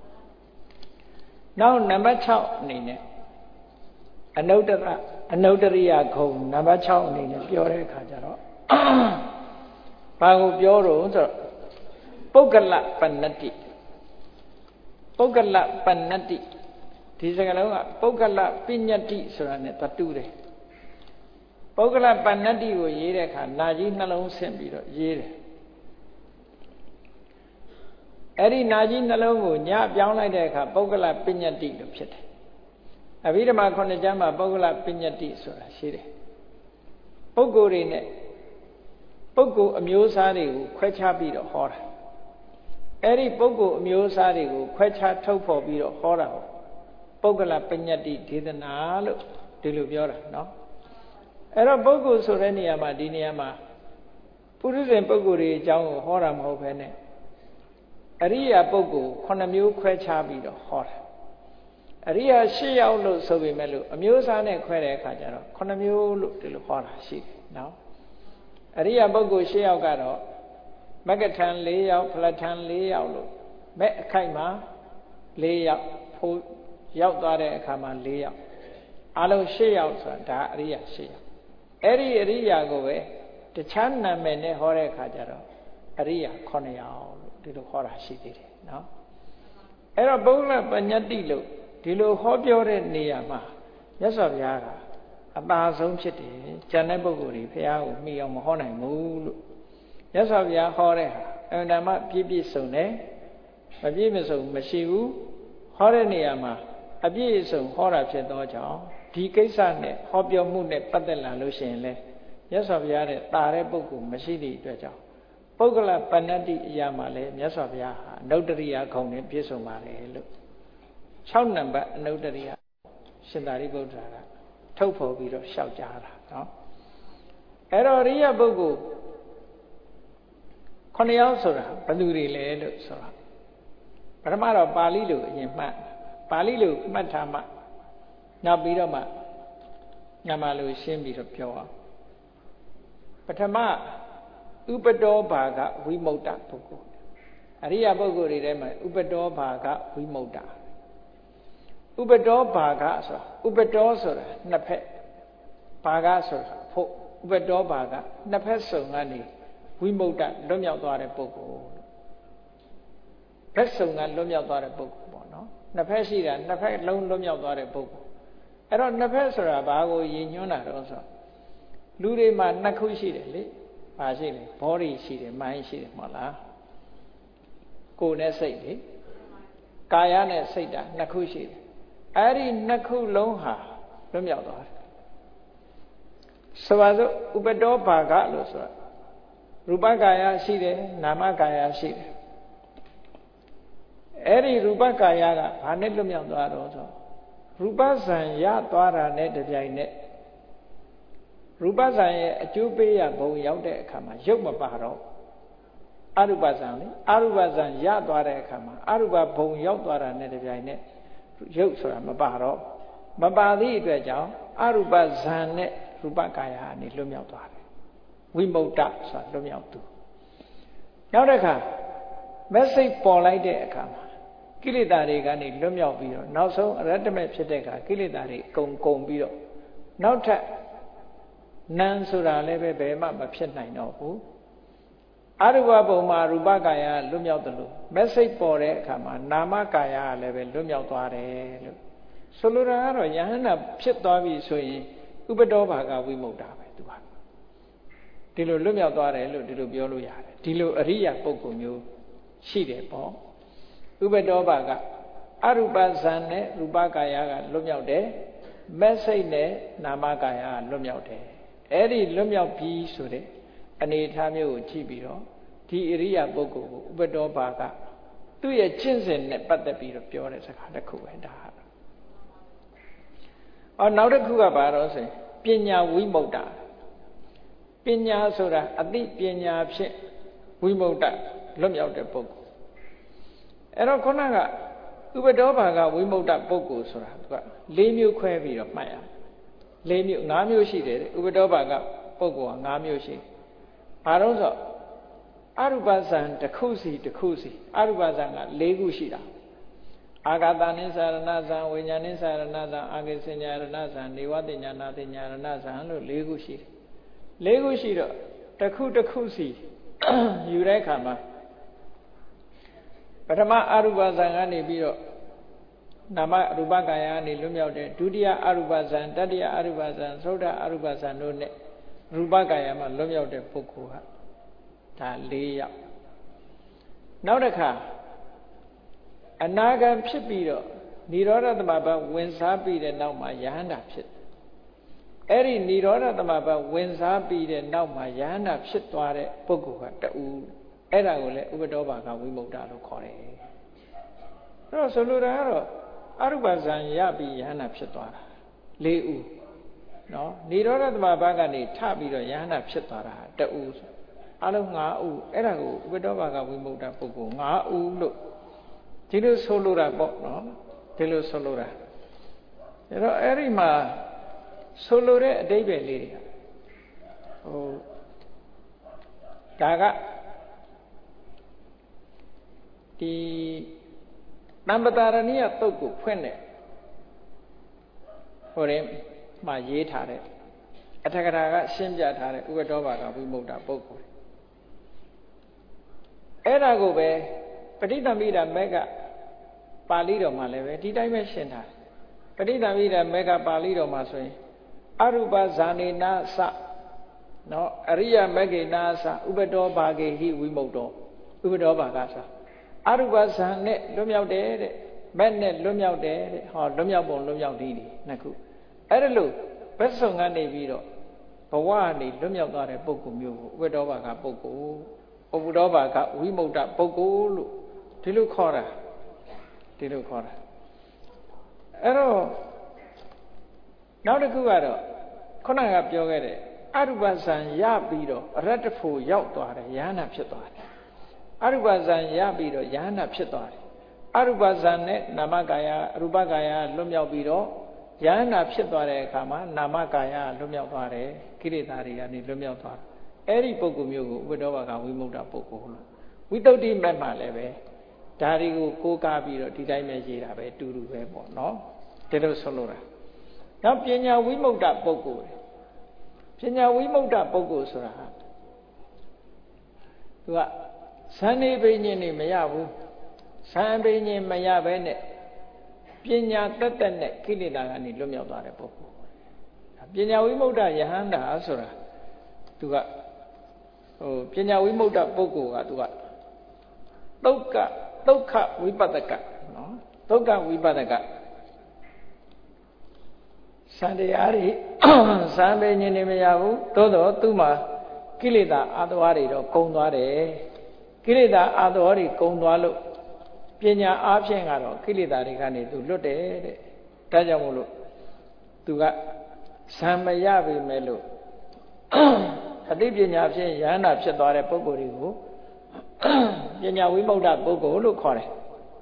နောက်နံပါတ်၆အနေနဲ့အနုတ္တရအနုတ္တရိယခုံနံပါတ်၆အနေနဲ့ပြောတဲ့အခါကျတော့ဘာကိုပြောတော့ဆိုတော့ပုဂ္ဂလပဏ္ဏတိပုဂ္ဂလပဏ္ဏတိဒီစကားလုံးကပုဂ္ဂလပညတ္တိဆိုတာနဲ့တတူတယ်ပုဂ္ဂလပဏ္ဏတိကိုရေးတဲ့အခါနာကြီးနှလုံးဆင့်ပြီးတော့ရေးတယ်အဲ့ဒီနာကြီးနှလုံးကိုညပြောင်းလိုက်တဲ့အခါပုဂ္ဂလပညတ္တိလို့ဖြစ်တယ်အဘိဓမ္မာခုနှစ်ကျမ်းမှာပုဂ္ဂလပညတ္တိဆိုတာရှိတယ်ပုဂ္ဂိုလ်တွေနဲ့ပုဂ္ဂိုလ်အမျိုးအစားတွေကိုခွဲခြားပြီးတော့ဟောတာအဲ့ဒီပုဂ္ဂိုလ်အမျိုးအစားတွေကိုခွဲခြားထုတ်ဖော်ပြီးတော့ဟောတာကိုပုဂ္ဂလပညတ္တိဒေသနာလို့ဒီလိုပြောတာနော်အဲ့တော့ပုဂ္ဂိုလ်ဆိုတဲ့နေရာမှာဒီနေရာမှာပုရုဇဉ်ပုဂ္ဂိုလ်တွေအကြောင်းကိုဟောတာမဟုတ်ဘဲနဲ့အရိယာပုဂ္ဂိုလ်ခုနှစ်မျိုးခွဲခြားပြီးတော့ဟောတာအရိယာ၈ယောက်လို့ဆိုပေမဲ့လို့အမျိုးအစားနဲ့ခွဲတဲ့အခါကျတော့ခုနှစ်မျိုးလို့ဒီလိုဟောတာရှိတယ်နော်အရိယာပုဂ္ဂိုလ်၈ယောက်ကတော့မဂ္ဂထံ၄ယောက်ဖလထံ၄ယောက်လို့မဲ့အခိုက်မှာ၄ယောက်ဖိုးရောက်သွားတဲ့အခါမှာ၄ယောက်အလုံး၈ယောက်ဆိုတာဒါအရိယာ၈ယောက်အဲ့ဒီအရိယာကိုပဲတခြားနာမည်နဲ့ဟောတဲ့အခါကျတော့အရိယာ9ယောက်လို့ဒီလိုဟောတာရှိသေးတယ်နော်အဲ့တော့ပုဂ္ဂလပညတ္တိလို့ဒီလိုဟောပြောတဲ့နေရာမှာမြတ်စွာဘုရားကအသာဆုံးဖြစ်တယ်ကျန်တဲ့ပုဂ္ဂိုလ်တွေဘုရားကိုမှီအောင်မဟောနိုင်ဘူးလို့မြတ်စွာဘုရားဟောတဲ့ဟာအမှန်တမ်းပြည့်ပြည့်စုံတယ်မပြည့်မစုံမရှိဘူးဟောတဲ့နေရာမှာအပြည့်အစုံဟောတာဖြစ်သောကြောင့်ဒီကိစ္စနဲ့ဟောပြောမှုနဲ့ပတ်သက်လာလို့ရှိရင်လေမြတ်စွာဘုရားတဲ့တာတဲ့ပုဂ္ဂိုလ်မရှိသည့်အတွက်ကြောင့်ပုဂ္ဂလပဏ္ဏတိအရာမှာလေမြတ်စွာဘုရားဟာအနုတ္တရိယဂုဏ်နဲ့ပြည့်စုံပါတယ်လို့၆နံပါတ်အနုတ္တရိယရှင်သာရိပုတ္တရာကထုတ်ဖော်ပြီးတော့လျှောက်ကြားတာနော်အဲ့တော့ရိယပုဂ္ဂိုလ်ခုနှစ်ယောက်ဆိုတာဘယ်သူတွေလဲလို့ဆိုတာပထမတော့ပါဠိလိုအရင်မှတ်ပါဠိလိုမှတ်ထားမှနောက်ပြီးတော့မှညမလိုရှင်းပြီးတော့ပြောအောင်ပထမဥပတောဘာကဝိမု ക്ത ပုဂ္ဂိုလ်အရိယပုဂ္ဂိုလ်တွေထဲမှာဥပတောဘာကဝိမု ക്ത ဥပတောဘာကဆိုတာဥပတောဆိုတာနှစ်ဖက်ဘာကဆိုတာဖို့ဥပတောဘာကနှစ်ဖက်စုံကနေဝိမု ക്ത လွတ်မြောက်သွားတဲ့ပုဂ္ဂိုလ်ဘက်စုံကလွတ်မြောက်သွားတဲ့ပုဂ္ဂိုလ်ပေါ့နော်နှစ်ဖက်ရှိတာနှစ်ဖက်လုံးလွတ်မြောက်သွားတဲ့ပုဂ္ဂိုလ်အဲ့တော့နှစ်ဖက်ဆိုတာဘာကိုရည်ညွှန်းတာတော့ဆိုလူတွေမှာနှစ်ခုရှိတယ်လေဘာရှိလဲဘောဓိရှိတယ်မိုင်းရှိတယ်မဟုတ်လားကိုယ်နဲ့စိတ်လေကာယနဲ့စိတ်တာနှစ်ခုရှိတယ်အဲ့ဒီနှစ်ခုလုံးဟာလွတ်မြောက်သွားတယ်ဆိုပါစို့ဥပတောဘာကလို့ဆိုတာရူပကာယရှိတယ်နာမကာယရှိတယ်အဲ့ဒီရူပကာယကဘာနဲ့လွတ်မြောက်သွားတော့ဆိုရူပဇံရသွားတာနဲ့တပြိုင်နက်ရူပဇံရဲ့အကျိုးပေးရဘုံရောက်တဲ့အခါမှာရုပ်မပါတော့အရူပဇံလေအရူပဇံရသွားတဲ့အခါမှာအရူပဘုံရောက်သွားတာနဲ့တပြိုင်နက်ရုပ်ဆိုတာမပါတော့မပါသည့်အတွက်ကြောင့်အရူပဇံနဲ့ရူပကာယအနေလွတ်မြောက်သွားတယ်ဝိမု ക്ത ဆိုတာလွတ်မြောက်သူနောက်တစ်ခါမက်ဆေ့ပေါ်လိုက်တဲ့အခါမှာကိလေသာတွေကနေလွတ်မြောက်ပြီးတော့နောက်ဆုံးအရတ္တမဲ့ဖြစ်တဲ့အခါကိလေသာတွေကုံကုံပြီးတော့နောက်ထပ်နံဆိုတာလည်းပဲဘယ်မှမဖြစ်နိုင်တော့ဘူးအရူပဘုံမှာရူပကာယလွတ်မြောက်တယ်လို့မက်ဆေ့ပေါ်တဲ့အခါမှာနာမကာယကလည်းပဲလွတ်မြောက်သွားတယ်လို့ဆိုလိုတာကတော့ယဟန္တာဖြစ်သွားပြီဆိုရင်ဥပတောဘာကဝိမု ക്ത ပဲသူကဒီလိုလွတ်မြောက်သွားတယ်လို့ဒီလိုပြောလို့ရတယ်ဒီလိုအရိယပုဂ္ဂိုလ်မျိုးရှိတယ်ပေါ့ဥပတောဘာကအရူပဇံနဲ့ရူပကာယကလွတ်မြောက်တယ်မက်စိတ်နဲ့နာမကာယကလွတ်မြောက်တယ်အဲ့ဒီလွတ်မြောက်ပြီးဆိုတဲ့အနေအထားမျိုးကိုကြည့်ပြီးတော့ဒီအရိယပုဂ္ဂိုလ်ကိုဥပတောဘာကသူ့ရဲ့ကျင့်စဉ်နဲ့ပတ်သက်ပြီးတော့ပြောတဲ့စကားတစ်ခုပဲဒါဟာအော်နောက်တစ်ခုကဘာတော့ဆိုရင်ပညာဝိမု ക്ത ပညာဆိုတာအသိပညာဖြင့်ဝိမု ക്ത လွတ်မြောက်တဲ့ပုဂ္ဂိုလ်အဲ့တော့ခုနကဥပတောဘာကဝိမု ക്ത ပုဂ္ဂိုလ်ဆိုတာသူက၄မျိုးခွဲပြီးတော့မှတ်ရ၄မျိုး၅မျိုးရှိတယ်ဥပတောဘာကပုဂ္ဂိုလ်က၅မျိုးရှိဘာလို့ဆိုအရူပဇံတစ်ခုစီတစ်ခုစီအရူပဇံက၄ခုရှိတာအာဂတနိသရဏဇံဝိညာဉ်နိသရဏဇံအာဂိစဉ္ညာရဏဇံနေဝတိညာနာတိညာရဏဇံလို့၄ခုရှိတယ်၄ခုရှိတော့တစ်ခုတစ်ခုစီယူတဲ့အခါမှာပထမအရူပဇံကနေပြီးတော့နာမရူပကာယကနေလွတ်မြောက်တဲ့ဒုတိယအရူပဇံတတိယအရူပဇံသုဒ္ဓအရူပဇံတို့နဲ့ရူပကာယမှာလွတ်မြောက်တဲ့ပုဂ္ဂိုလ်ဟာဒါ၄ယောက်နောက်တစ်ခါအနာဂံဖြစ်ပြီးတော့និရောဓသမဘဝင်စားပြီးတဲ့နောက်မှာယဟန္တာဖြစ်အဲ့ဒီនិရောဓသမဘဝင်စားပြီးတဲ့နောက်မှာယဟန္တာဖြစ်သွားတဲ့ပုဂ္ဂိုလ်ကတူအဲ့ဒါကိုလည်းဥပတောဘာကဝိမု ക്ത လို့ခေါ်တယ်အဲ့တော့ဆိုလိုတာကတော့အရူပဇံရပြီးယဟန္တာဖြစ်သွားတာ၄ဦးနော်និရောဓသမဘကနေထပြီးတော့ယဟန္တာဖြစ်သွားတာတူအလုံး၅ဦးအဲ့ဒါကိုဥပတောဘာကဝိမု ക്ത ပုဂ္ဂိုလ်၅ဦးလို့ဒီလိုဆိုလိုတာပေါ့နော်ဒီလိုဆိုလိုတာအဲ့တော့အဲ့ဒီမှာဆိုလိုတဲ့အဓိပ္ပာယ်လေးတွေဟိုဒါကဒီတမ္ပတာရဏိယသုတ်ကိုဖွင့်တဲ့ဟိုရင်မှာရေးထားတဲ့အထက်ကရာကရှင်းပြထားတဲ့ဥပတောဘာကဝိမု ക്ത ပုဂ္ဂိုလ်အဲ့ဒါကိုပဲပဋိသမ္ပိဒမက်ကပါဠိတော်မှာလည်းပဲဒီတိုင်းပဲရှင်းထားပဋိသင်္ဗိဓမေဃပါဠိတော်မှာဆိုရင်အရူပဇာနေနာသနော်အရိယမေဂေနာသဥပတောဘာဂေဟိဝိမုတ်တောဥပတောဘာဂသအရူပဇာနဲ့လွတ်မြောက်တယ်တဲ့မဲ့နဲ့လွတ်မြောက်တယ်တဲ့ဟောလွတ်မြောက်ပုံလွတ်မြောက်သည်နှစ်ခုအဲ့ဒါလို့ဘက်ဆုံးကနေပြီးတော့ဘဝကနေလွတ်မြောက်သွားတဲ့ပုဂ္ဂိုလ်မျိုးကိုဥပတောဘာဂပုဂ္ဂိုလ်ဥပတောဘာဂဝိမုတ်တပုဂ္ဂိုလ်လို့ဒီလိုခေါ်တာဒီလိုခေါ်တာအဲ့တော့နောက်တစ်ခုကတော့ခုနကပြောခဲ့တဲ့အရူပဇံရပြီးတော့အရတ္တဖို့ရောက်သွားတယ်ယ ahanan ဖြစ်သွားတယ်အရူပဇံရပြီးတော့ယ ahanan ဖြစ်သွားတယ်အရူပဇံနဲ့နာမကာယအရူပကာယလွတ်မြောက်ပြီးတော့ယ ahanan ဖြစ်သွားတဲ့အခါမှာနာမကာယလွတ်မြောက်သွားတယ်ကိလေသာတွေကနေလွတ်မြောက်သွားတယ်အဲ့ဒီပုဂ္ဂိုလ်မျိုးကိုဥပတောဘာဂဝိမုတ်တပုဂ္ဂိုလ်လို့ဝိတုဒ္ဓိမက်မှာလည်းပဲဒါတွေကိုကိုးကားပြီးတော့ဒီတိုင်းပဲရေးတာပဲတူတူပဲပေါ့နော်ဒီလိုဆိုလို့တာနောက်ပညာဝိမုတ်တပုဂ္ဂိုလ်ပညာဝိမုတ်တပုဂ္ဂိုလ်ဆိုတာဟာသူကဇန်နေပညာနေမရဘူးဇန်ပညာမရဘဲနဲ့ပညာတတ်တတ်နဲ့ကိလေသာကနေလွတ်မြောက်သွားတဲ့ပုဂ္ဂိုလ်ပညာဝိမုတ်တယဟန္တာဆိုတာသူကဟိုပညာဝိမုတ်တပုဂ္ဂိုလ်ကသူကဒုက္ခဒုက္ခဝိပဿကနော်ဒုက္ခဝိပဿကစံတရားတွေစံပင်ညင်နေမရဘူးသို့တော့သူ့မှာကိလေသာအာသဝတွေတော့ကုန်သွားတယ်ကိလေသာအာသဝတွေကုန်သွားလို့ပညာအားဖြင့်ကတော့ကိလေသာတွေကနေသူလွတ်တယ်တဲ့ဒါကြောင့်မို့လို့သူကဇံမရပြီမဲ့လို့အသိပညာဖြင့်ယ ahanan ဖြစ်သွားတဲ့ပုဂ္ဂိုလ်တွေကိုပညာဝိမုတ်တပုဂ္ဂိုလ်လို့ခေါ်တယ်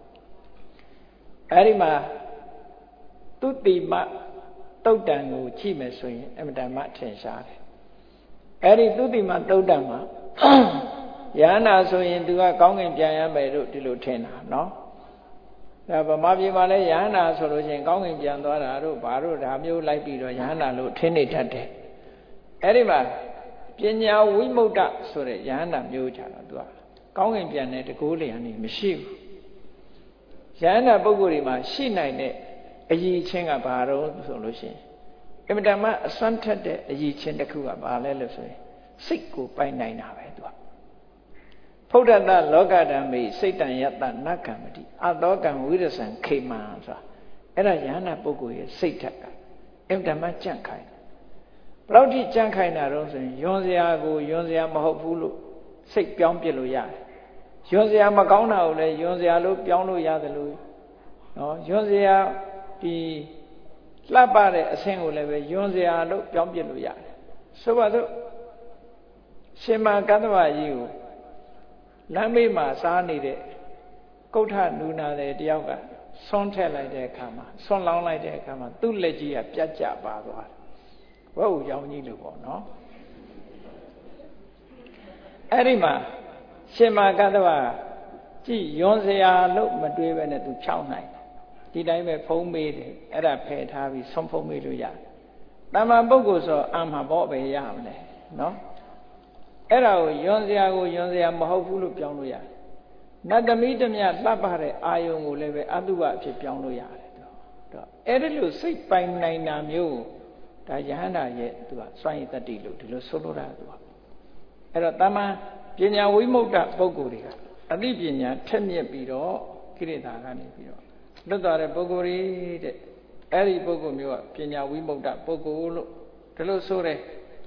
အဲဒီမှာသူတိမတုတ်တန်ကိုကြည့်မယ်ဆိုရင်အမတန်မှထင်ရှားတယ်အဲဒီသူတိမတုတ်တန်မှာယ ahanan ဆိုရင်သူကကောင်းကင်ပြန်ရမယ်လို့ဒီလိုထင်တာနော်ဒါဗမာပြည်မှာလည်းယ ahanan ဆိုလို့ရှိရင်ကောင်းကင်ပြန်သွားတာတို့ဘာတို့ဒါမျိုးလိုက်ပြီးတော့ယ ahanan လို့ထင်နေတတ်တယ်အဲဒီမှာပညာဝိမုတ်တဆိုတဲ့ယ ahanan မျိုးကြတော့သူကကောင်းကင်ပြန်တဲ့တကိုးလျံနေမရှိဘူးယ ahanan ပုဂ္ဂိုလ်တွေမှာရှိနိုင်တဲ့အရည်ချင်းကဘာတော့ဆိုလို့ရှိရင်အမတန်မှအစွမ်းထက်တဲ့အရည်ချင်းတစ်ခုကဘာလဲလို့ဆိုရင်စိတ်ကိုပိုင်နိုင်တာပဲသူကဖုဒ္ဓတလောကဓမ္မေစိတ်တံယတ္တနကံမတိအတောကံဝိရဇံခေမံဆိုတာအဲ့ဒါယ ahanan ပုဂ္ဂိုလ်ရဲ့စိတ်ထက်ကအမတန်မှကြန့်ခိုင်ဘယ်လောက်ထိကြန့်ခိုင်တာတော့ဆိုရင်ယွန်စရာကိုယွန်စရာမဟုတ်ဘူးလို့စိတ်ပြောင်းပြစ်လို့ရတယ်ယွန်စရာမကောင်းတာကိုလည်းယွန်စရာလို့ပြောင်းလို့ရတယ်လို့နော်ယွန်စရာဒီလှပတဲ့အဆင့်ကိုလည်းပဲယွန်စရာလို့ပြောင်းပြစ်လို့ရတယ်ဆိုပါစို့ရှင်မကတ္တဝကြီးကိုလမ်းမေးမှာစားနေတဲ့ကုဋ္ဌနူနာတဲ့တယောက်ကဆွန်းထည့်လိုက်တဲ့အခါမှာဆွန်းလောင်းလိုက်တဲ့အခါမှာသူ့လက်ကြီးကပြတ်ကျပါသွားတယ်ဝက်ဥကြောင်ကြီးလို့ပေါ့နော်အဲ့ဒီမှာရှင်မကတ္တဝကြည်ယွန်စရာလို့မတွေးပဲနဲ့သူဖြောင်းနိုင်ဒီတိုင်းပဲဖုံးမေးတယ်အဲ့ဒါဖယ်ထားပြီးဆုံးဖုံးမေးလို့ရတယ်တမ္မာပုဂ္ဂိုလ်ဆိုအာမဘောပဲရမလဲနော်အဲ့ဒါကိုယွန်စရာကိုယွန်စရာမဟုတ်ဘူးလို့ပြောင်းလို့ရတယ်နတ်သမီးတမြတ်လှပတဲ့အာယုံကိုလည်းပဲအတုပအဖြစ်ပြောင်းလို့ရတယ်တော့အဲ့ဒီလိုစိတ်ပိုင်နိုင်တာမျိုးဒါယ ahanan ရဲ့သူကစွန့်ရည်တတ္တိလို့ဒီလိုဆိုလိုတာသူကအဲ့တော့တမန်ပညာဝိမုတ်တပုဂ္ဂိုလ်တွေကအသိပညာထက်မြက်ပြီးတော့ကိလေသာကနေပြီးတော့လွတ်သွားတဲ့ပုဂ္ဂိုလ်တွေတဲ့အဲ့ဒီပုဂ္ဂိုလ်မျိုးကပညာဝိမုတ်တပုဂ္ဂိုလ်လို့ဒီလိုဆိုတယ်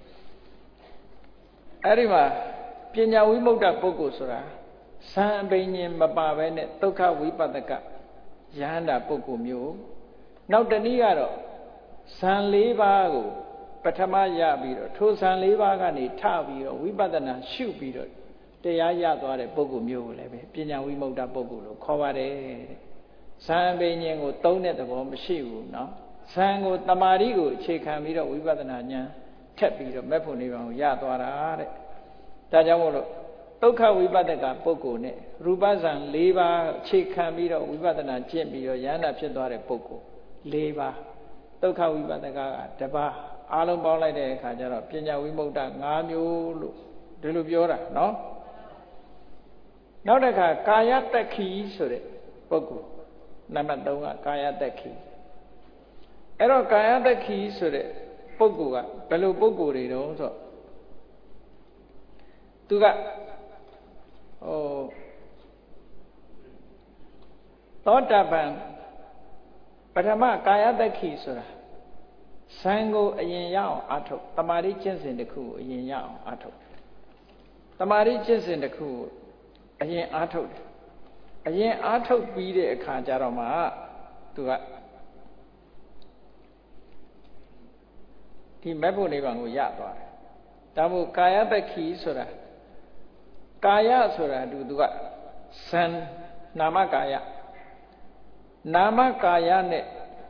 အဲ့ဒီမှာပညာဝိမုတ်တပုဂ္ဂိုလ်ဆိုတာဇံအပိဉ္ဉမပါဘဲနဲ့ဒုက္ခဝိပဿကယ ahanan ပုဂ္ဂိုလ်မျိုးနောက်တနည်းကတော့ဇံ၄ပါးကိုပထမရပြီးတော့ထိုဇံ၄ပါးကနေထပြီးတော့ဝိပဿနာရှုပြီးတော့တရားရသွားတဲ့ပုဂ္ဂိုလ်မျိုးကိုလည်းပဲပညာဝိမုတ်တပုဂ္ဂိုလ်လို့ခေါ်ပါတယ်ဇံအပိဉ္ဉကိုသုံးတဲ့သဘောမရှိဘူးเนาะဇံကိုတမာတိကိုအခြေခံပြီးတော့ဝိပဿနာဉာဏ်ထက်ပြီးတော့မဲ့ဖို့နိဗ္ဗာန်ကိုရသွားတာတဲ့ဒါကြောင့်မို့လို့ဒုက္ခဝိပဿကပုဂ္ဂိုလ်နဲ့ရူပဇံ၄ပါးအခြေခံပြီးတော့ဝိပဿနာကျင့်ပြီးတော့ယ ahanan ဖြစ်သွားတဲ့ပုဂ္ဂိုလ်၄ပါးဒုက္ခဝိပဿကကတပါးအားလုံးပေါင်းလိုက်တဲ့အခါကျတော့ပညာဝိမုတ်တ၅မျိုးလို့ဒီလိုပြောတာเนาะနောက်တစ်ခါကာယတက္ခိဆိုတဲ့ပုဂ္ဂိုလ်နံပါတ်သုံးကကာယတက္ခိအဲ့တော့ကာယတက္ခိဆိုတဲ့ပုဂ္ဂိုလ်ကဘယ်လိုပုဂ္ဂိုလ်တွေတုံးဆိုသူကဟိုသောတာပန်ပထမကာယတက္ခိဆိုတာဇံကိုအရင်ရအောင်အထုတ်တမာရိကျင့်စဉ်တစ်ခုကိုအရင်ရအောင်အထုတ်တမာရိကျင့်စဉ်တစ်ခုကိုအရင်အထုတ်တယ်အရင်အထုတ်ပြီးတဲ့အခါကျတော့မှသူကဒီမဲ့ဖို့နိဗ္ဗာန်ကိုရသွားတယ်ဒါမို့ကာယတက္ခိဆိုတာကာယဆိုတာသူသူကဇံနာမကာယနာမကာယနဲ့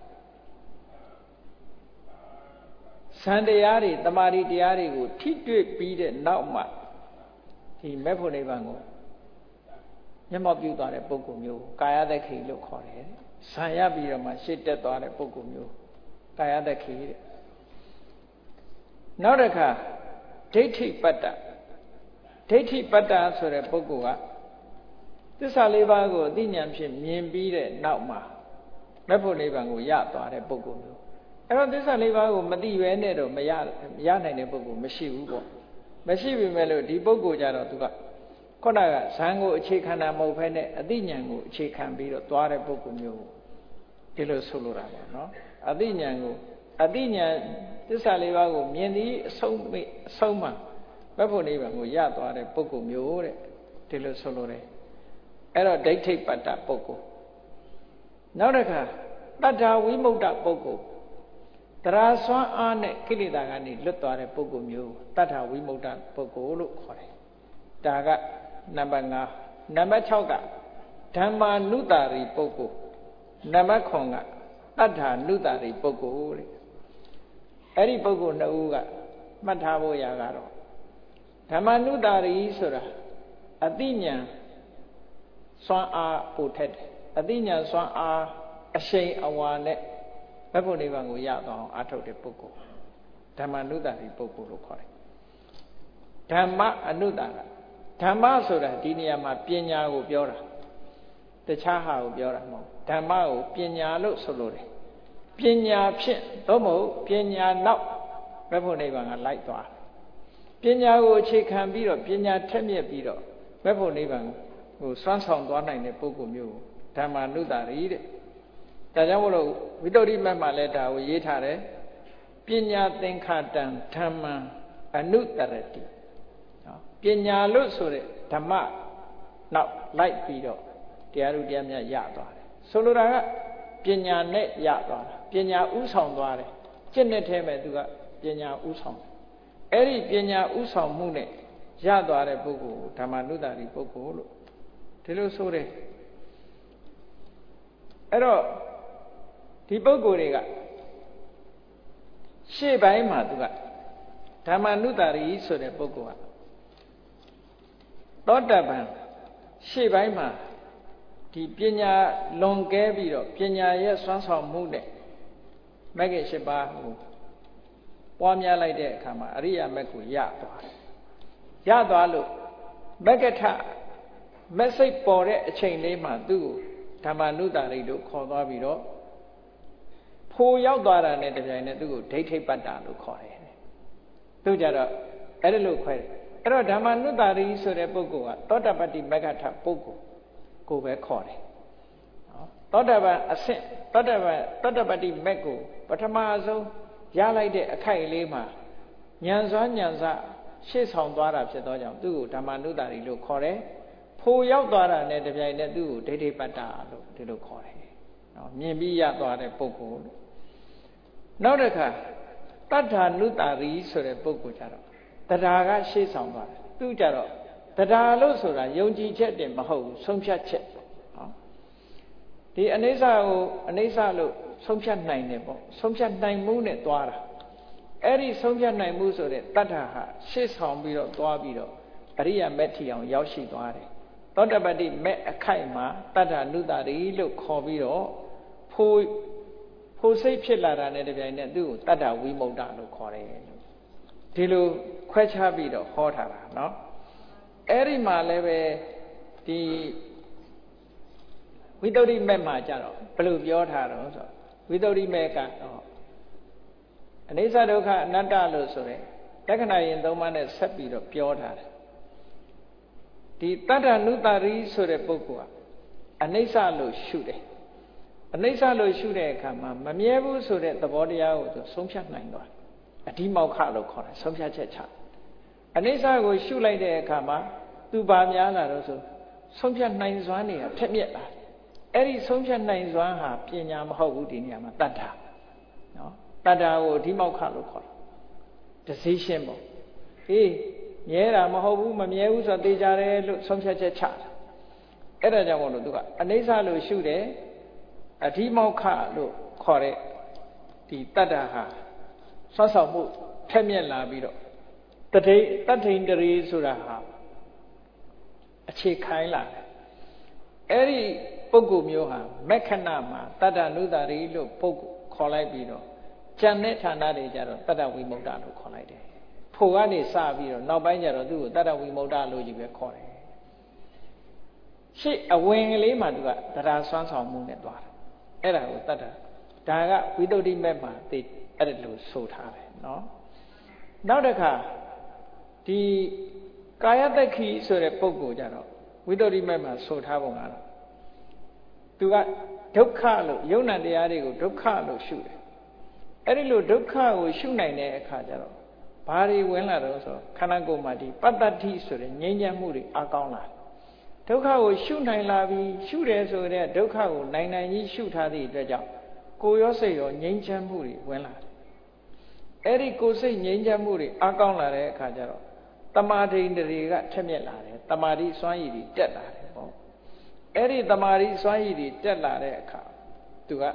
ဇံတရားတွေတမာရီတရားတွေကိုထိတွေ့ပြီးတဲ့နောက်မှဒီမဲ့ဖို့နိဗ္ဗာန်ကိုမျက်မှောက်ပြုသွားတဲ့ပုဂ္ဂိုလ်မျိုးကာယတက္ခိလို့ခေါ်တယ်ဇံရပြီးတော့မှရှေ့တက်သွားတဲ့ပုဂ္ဂိုလ်မျိုးကာယတက္ခိတဲ့နောက်တစ်ခါဒိဋ္ဌိပတ္တဒိဋ္ဌိပတ္တဆိုတဲ့ပုဂ္ဂိုလ်ကသစ္စာလေးပါးကိုအသိဉာဏ်ဖြင့်မြင်ပြီးတဲ့နောက်မှာမဲ့ဖို့နိဗ္ဗာန်ကိုရသွားတဲ့ပုဂ္ဂိုလ်မျိုးအဲ့တော့သစ္စာလေးပါးကိုမသိဘဲနဲ့တော့မရရနိုင်တဲ့ပုဂ္ဂိုလ်မရှိဘူးပေါ့မရှိပြီမဲ့လို့ဒီပုဂ္ဂိုလ်ကြတော့သူကခုနကဇံကိုအခြေခံတာမဟုတ်ဘဲနဲ့အသိဉာဏ်ကိုအခြေခံပြီးတော့သွားတဲ့ပုဂ္ဂိုလ်မျိုးဒီလိုဆိုလိုတာပေါ့နော်အသိဉာဏ်ကိုအသိဉာဏ်သစ္စာလေးပါးကိုမြင်သည်အဆုံးအဆုံးမှမဲ့ဖို့နိဗ္ဗာန်ကိုရသွားတဲ့ပုဂ္ဂိုလ်မျိုးတဲ့ဒီလိုဆိုလိုတယ်အဲ့တော့ဒိဋ္ဌိပတ္တပုဂ္ဂိုလ်နောက်တစ်ခါတတ္ထာဝိမု ക്ത ပုဂ္ဂိုလ်တရားစွမ်းအားနဲ့ကိလေသာကနေလွတ်သွားတဲ့ပုဂ္ဂိုလ်မျိုးတတ္ထာဝိမု ക്ത ပုဂ္ဂိုလ်လို့ခေါ်တယ်ဒါကနံပါတ်၅နံပါတ်၆ကဓမ္မာနုတာရိပုဂ္ဂိုလ်နံပါတ်၇ကတတ္ထာနုတာရိပုဂ္ဂိုလ်တဲ့အဲ့ဒီပုဂ္ဂိုလ်နှစ်ဦးကမှတ်ထားဖို့ရာကတော့ဓမ္မာနုတာရိဆိုတာအသိဉာဏ်စွမ်းအားပို့ထက်တယ်အသိဉာဏ်စွမ်းအားအရှိန်အဝါနဲ့ဘက်ဖို့နိဗ္ဗာန်ကိုရသွားအောင်အားထုတ်တဲ့ပုဂ္ဂိုလ်ဓမ္မနုတာရိပုဂ္ဂိုလ်လို့ခေါ်တယ်ဓမ္မအနုတာရဓမ္မဆိုတာဒီနေရာမှာပညာကိုပြောတာတခြားဟာကိုပြောတာမဟုတ်ဓမ္မကိုပညာလို့ဆိုလိုတယ်ပညာဖြင့်သို့မဟုတ်ပညာနောက်ဘက်ဖို့နိဗ္ဗာန်ကလိုက်သွားပညာကိုအခြေခံပြီးတော့ပညာထက်မြက်ပြီးတော့ဘက်ဖို့နိဗ္ဗာန်ဟိုစွမ်းဆောင်သွားနိုင်တဲ့ပုဂ္ဂိုလ်မျိုးဓမ္မနုတာရိတဲ့ဒါကြောင့်မလို့ဝိတ္တုရိမတ်မှာလည်းဒါကိုရေးထားတယ်ပညာသင်္ခါတံဓမ္မံအနုတရတိနော်ပညာလို့ဆိုတဲ့ဓမ္မနောက်လိုက်ပြီးတော့တရားဥတရားမြတ်ရသွားတယ်ဆိုလိုတာကပညာနဲ့ရသွားတာပညာဥဆောင်သွားတယ်ကျင့်တဲ့ထဲမှာသူကပညာဥဆောင်အဲ့ဒီပညာဥဆောင်မှုနဲ့ရသွားတဲ့ပုဂ္ဂိုလ်ဓမ္မနုတာရိပုဂ္ဂိုလ်လို့ဒီလိုဆိုတယ်အဲ့တော့ဒီပုဂ္ဂိုလ်တွေကရှေ့ပိုင်းမှာသူကဓမ္မနုတာရိဆိုတဲ့ပုဂ္ဂိုလ်ကသောတပန်ရှေ့ပိုင်းမှာဒီပညာလွန်ကဲပြီးတော့ပညာရဲ့စွမ်းဆောင်မှုနဲ့မဂ္ဂင်၈ပါးကိုပွားများလိုက်တဲ့အခါမှာအရိယာမဂ်ကိုရသွားတယ်ရသွားလို့မဂ္ဂထမက်စိတ်ပေါ်တဲ့အချိန်လေးမှာသူ့ကိုဓမ္မနုတာရိတို့ခေါ်သွားပြီးတော့ဖိုးရောက်သွားတာနဲ့တပြိုင်နက်သူ့ကိုဒိဋ္ဌိပတ္တလို့ခေါ်တယ်သူကြတော့အဲ့ဒါလို့ခေါ်တယ်အဲ့တော့ဓမ္မနုတာရိဆိုတဲ့ပုဂ္ဂိုလ်ကသောတပတ္တိမဂ္ဂထပုဂ္ဂိုလ်ကိုပဲခေါ်တယ်သောတပန်အဆင့်သောတပန်သောတပတ္တိမဂ်ကိုပထမဆုံးရလိုက်တဲ့အခိုက်လေးမှာဉာဏ်စွမ်းဉာဏ်စရှေ့ဆောင်သွားတာဖြစ်သောကြောင့်သူ့ကိုဓမ္မနုတာရိလို့ခေါ်တယ်ဖိုးရောက်သွားတာနဲ့တပြိုင်နက်သူ့ကိုဒိဋ္ဌိပတ္တလို့ဒီလိုခေါ်တယ်နော်မြင်ပြီးရသွားတဲ့ပုဂ္ဂိုလ်လို့နောက်တစ်ခါတတ္ထာနုတာရိဆိုတဲ့ပုဂ္ဂိုလ်ကြတော့တရားကရှေ့ဆောင်သွားတယ်သူကြတော့တရားလို့ဆိုတာယုံကြည်ချက်တင်မဟုတ်ဘူးဆုံးဖြတ်ချက်နော်ဒီအနိစ္စကိုအနိစ္စလို့ဆုံးဖြတ်နိုင်တယ်ပေါ့ဆုံးဖြတ်နိုင်မှုနဲ့သွားတာအဲ့ဒီဆုံးဖြတ်နိုင်မှုဆိုတဲ့တတ္ထာဟာရှေ့ဆောင်ပြီးတော့သွားပြီးတော့အရိယာမက်ထီအောင်ရောက်ရှိသွားတယ်သောတပတ္တိမက်အခိုက်မှာတတ္ထာနုတာရိလို့ခေါ်ပြီးတော့ဖိုးဖိုးစိတ်ဖြစ်လာတာနဲ့တပြိုင်နက်သူ့ကိုတတ္ထာဝိမု ക്ത လို့ခေါ်တယ်ဒီလိုခွဲခြားပြီးတော့ဟောထားတာနော်အဲ့ဒီမှာလည်းပဲဒီဝိတ္တုရိမဲ့မှာကြတော့ဘယ်လိုပြောထားတော့ဆိုဝိတ္တုရိမဲ့ကတော့အနိစ္စဒုက္ခအနတ္တလို့ဆိုတဲ့လက္ခဏာယင်သုံးပါးနဲ့ဆက်ပြီးတော့ပြောထားတယ်ဒီတတ္တနုတ္တရိဆိုတဲ့ပုဂ္ဂိုလ်ကအနိစ္စလို့ရှုတယ်အနိစ္စလို့ရှုတဲ့အခါမှာမမြဲဘူးဆိုတဲ့သဘောတရားကိုသူဆုံးဖြတ်နိုင်သွားအဓိမောက္ခလို့ခေါ်တယ်ဆုံးဖြတ်ချက်ချအနိစ္စကိုရှုလိုက်တဲ့အခါမှာသူပါများလာတော့ဆိုဆုံးဖြတ်နိုင်စွမ်းနေတာထက်မြက်လာတယ်အဲ့ဒီဆုံးဖြတ်နိုင်စွမ်းဟာပညာမဟုတ်ဘူးဒီနေရာမှာတတ္တာနော်တတ္တာကိုအဓိမောက္ခလို့ခေါ်တယ် decision ပေါ့အေးမြဲတာမဟုတ်ဘူးမမြဲဘူးဆိုတော့သိကြတယ်လို့ဆုံးဖြတ်ချက်ချတယ်အဲ့ဒါကြောင့်မို့လို့သူကအနိစ္စလို့ရှုတယ်အဓိမောက္ခလို့ခေါ်တဲ့ဒီတတ္တာဟာဆွတ်ဆောင်မှုထက်မြက်လာပြီးတော့တတိတတ္ထိန်တရီဆိုတာဟာအခြေခိုင်းလာတယ်အဲ့ဒီပုဂ္ဂိုလ်မျိုးဟာမက္ခဏမှာတတ္တနုတ္တရီလို့ပုဂ္ဂိုလ်ခေါ်လိုက်ပြီးတော့ဉာဏ်နဲ့ဌာနတွေကြတော့တတ္တဝိမု ക്ത လို့ခေါ်လိုက်တယ်ဖို့ကနေစပြီးတော့နောက်ပိုင်းကျတော့သူ့ကိုတတ္တဝိမု ക്ത လို့ကြီးပဲခေါ်တယ်ရှေ့အဝင်ကလေးမှာသူကတရားဆွမ်းဆောင်မှုနဲ့သွားတယ်အဲ့ဒါကိုတတ္တဒါကဝိတ္တုရိမဲ့မှာသိအဲ့ဒါလို့ဆိုထားတယ်နော်နောက်တစ်ခါဒီကာယတက္ခိဆိုတဲ့ပုဂ္ဂိုလ်ကြတော့ဝိတ္တုရိမဲ့မှာဆိုထားပုံကတော့သူကဒုက္ခလို့ယုံနာတရားတွေကိုဒုက္ခလို့ရှုတယ်အဲ့ဒီလိုဒုက္ခကိုရှုနိုင်တဲ့အခါကျတော့ဘာတွေဝင်လာတော့ဆိုခန္ဓာကိုယ်မှာဒီပတ္တတိဆိုတဲ့ငြိမ်းချမ်းမှုတွေအကောင်းလာဒုက္ခကိုရှုနိုင်လာပြီးရှုတယ်ဆိုတဲ့ဒုက္ခကိုနိုင်နိုင်ကြီးရှုထားသည့်အတွက်ကြောင့်ကိုယ်ရောစိတ်ရောငြိမ်းချမ်းမှုတွေဝင်လာတယ်အဲ့ဒီကိုယ်စိတ်ငြိမ်းချမ်းမှုတွေအကောင်းလာတဲ့အခါကျတော့တမာဒိန်တွေကထက်မြက်လာတယ်တမာတိစွမ်းရည်တွေတက်လာတယ်ပေါ့အဲ့ဒီတမာတိစွမ်းရည်တွေတက်လာတဲ့အခါသူက